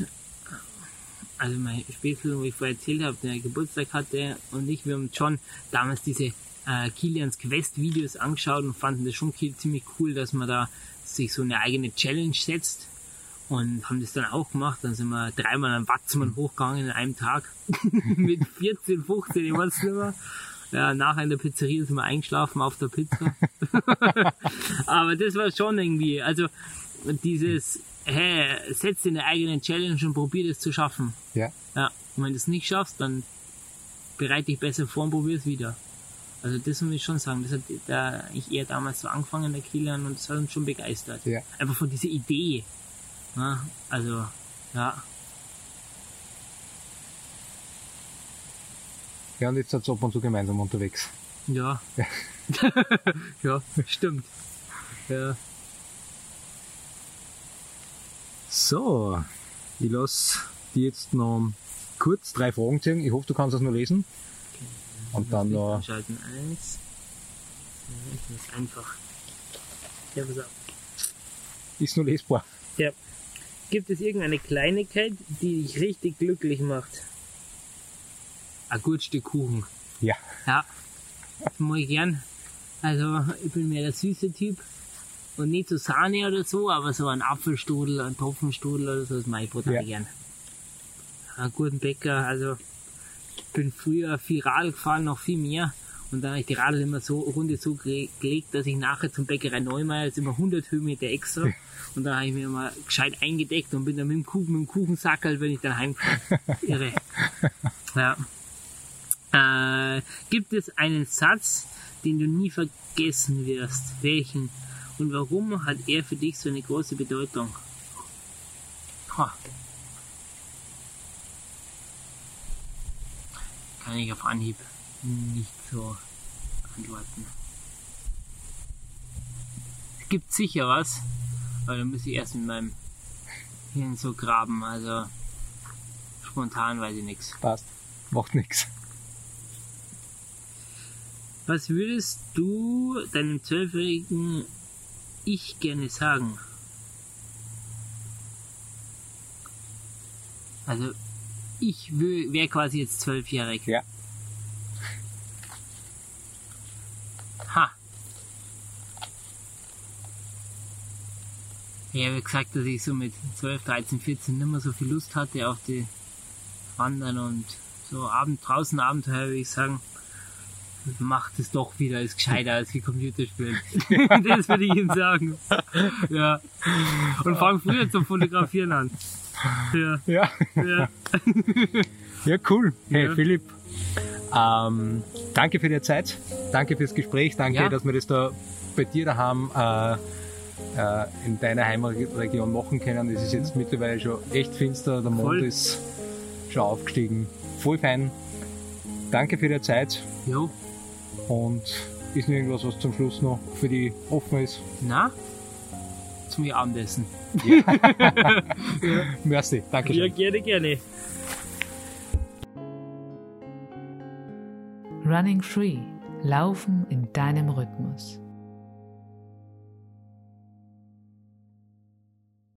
also mein Spätzle, wo ich vorher erzählt habe, der Geburtstag hatte und ich, wir haben schon damals diese äh, Kilians Quest-Videos angeschaut und fanden das schon ziemlich cool, dass man da sich so eine eigene Challenge setzt. Und haben das dann auch gemacht. Dann sind wir dreimal am Watzmann hochgegangen in einem Tag. Mit vierzehn, fünfzehn, ich weiß nicht mehr. Ja, nachher in der Pizzeria sind wir eingeschlafen auf der Pizza. Aber das war schon irgendwie, also dieses, hey, setz dir eine eigene Challenge und probier das zu schaffen. Ja. Ja. Und wenn du es nicht schaffst, dann bereite dich besser vor und probier es wieder. Also das muss ich schon sagen, das hat da ich eher damals so angefangen, der Kilian, und das hat uns schon begeistert. Ja. Einfach von dieser Idee. Ja, also, ja. Ja, und jetzt seid ihr ab und zu gemeinsam unterwegs. Ja. Ja, ja, stimmt. Ja. So, ich lasse die jetzt noch kurz drei Fragen ziehen. Ich hoffe, du kannst das noch lesen. Und dann noch... Schalten eins. Ja, das ist einfach. Ja, pass auf. Ist noch lesbar. Ja. Gibt es irgendeine Kleinigkeit, die dich richtig glücklich macht? Ein gutes Stück Kuchen. Ja. Ja. Das mag ich gern. Also, ich bin mehr der süße Typ. Und nicht so Sahne oder so, aber so ein Apfelstrudel, ein Topfenstrudel oder so, das mag ich brutal Ja. gern. Einen guten Bäcker, also, ich bin früher viel Radl gefahren, noch viel mehr. Und dann habe ich die Radl immer so Runde so ge- gelegt, dass ich nachher zum Bäckerei Neumeier, ist immer hundert Höhenmeter extra. Und dann habe ich mir mal gescheit eingedeckt und bin dann mit dem Kuchen, mit dem Kuchensackerl, wenn ich dann heimgefahren. Irre. Ja. Äh, gibt es einen Satz, den du nie vergessen wirst? Welchen? Und warum hat er für dich so eine große Bedeutung? Ha. Kann ich auf Anhieb nicht so antworten. Es gibt sicher was, aber da muss ich erst mit meinem Hirn so graben, also spontan weiß ich nichts. Passt. Macht nichts. Was würdest du deinem zwölfjährigen Ich gerne sagen? Also, ich wäre quasi jetzt zwölfjährig. Ja. Ha. Ich habe gesagt, dass ich so mit zwölf, dreizehn, vierzehn nicht mehr so viel Lust hatte auf die Wandern und so Abend draußen Abenteuer, würde ich sagen. Macht es doch wieder, ist gescheiter als die Computerspielen. Das würde ich ihm sagen. Ja. Und fang früher zum Fotografieren an. Ja. Ja. Ja. Ja, cool. Hey, Ja. Philipp, ähm, danke für die Zeit, danke fürs Gespräch, danke, Ja. dass wir das da bei dir daheim äh, äh, in deiner Heimatregion machen können. Es ist jetzt mittlerweile schon echt finster, der Mond Voll. ist schon aufgestiegen. Voll fein. Danke für die Zeit. Jo. Und ist noch irgendwas, was zum Schluss noch für die offen ist? Na? Zum Abendessen. Merci, danke schön. Ja, gerne, gerne. Running Free. Laufen in deinem Rhythmus.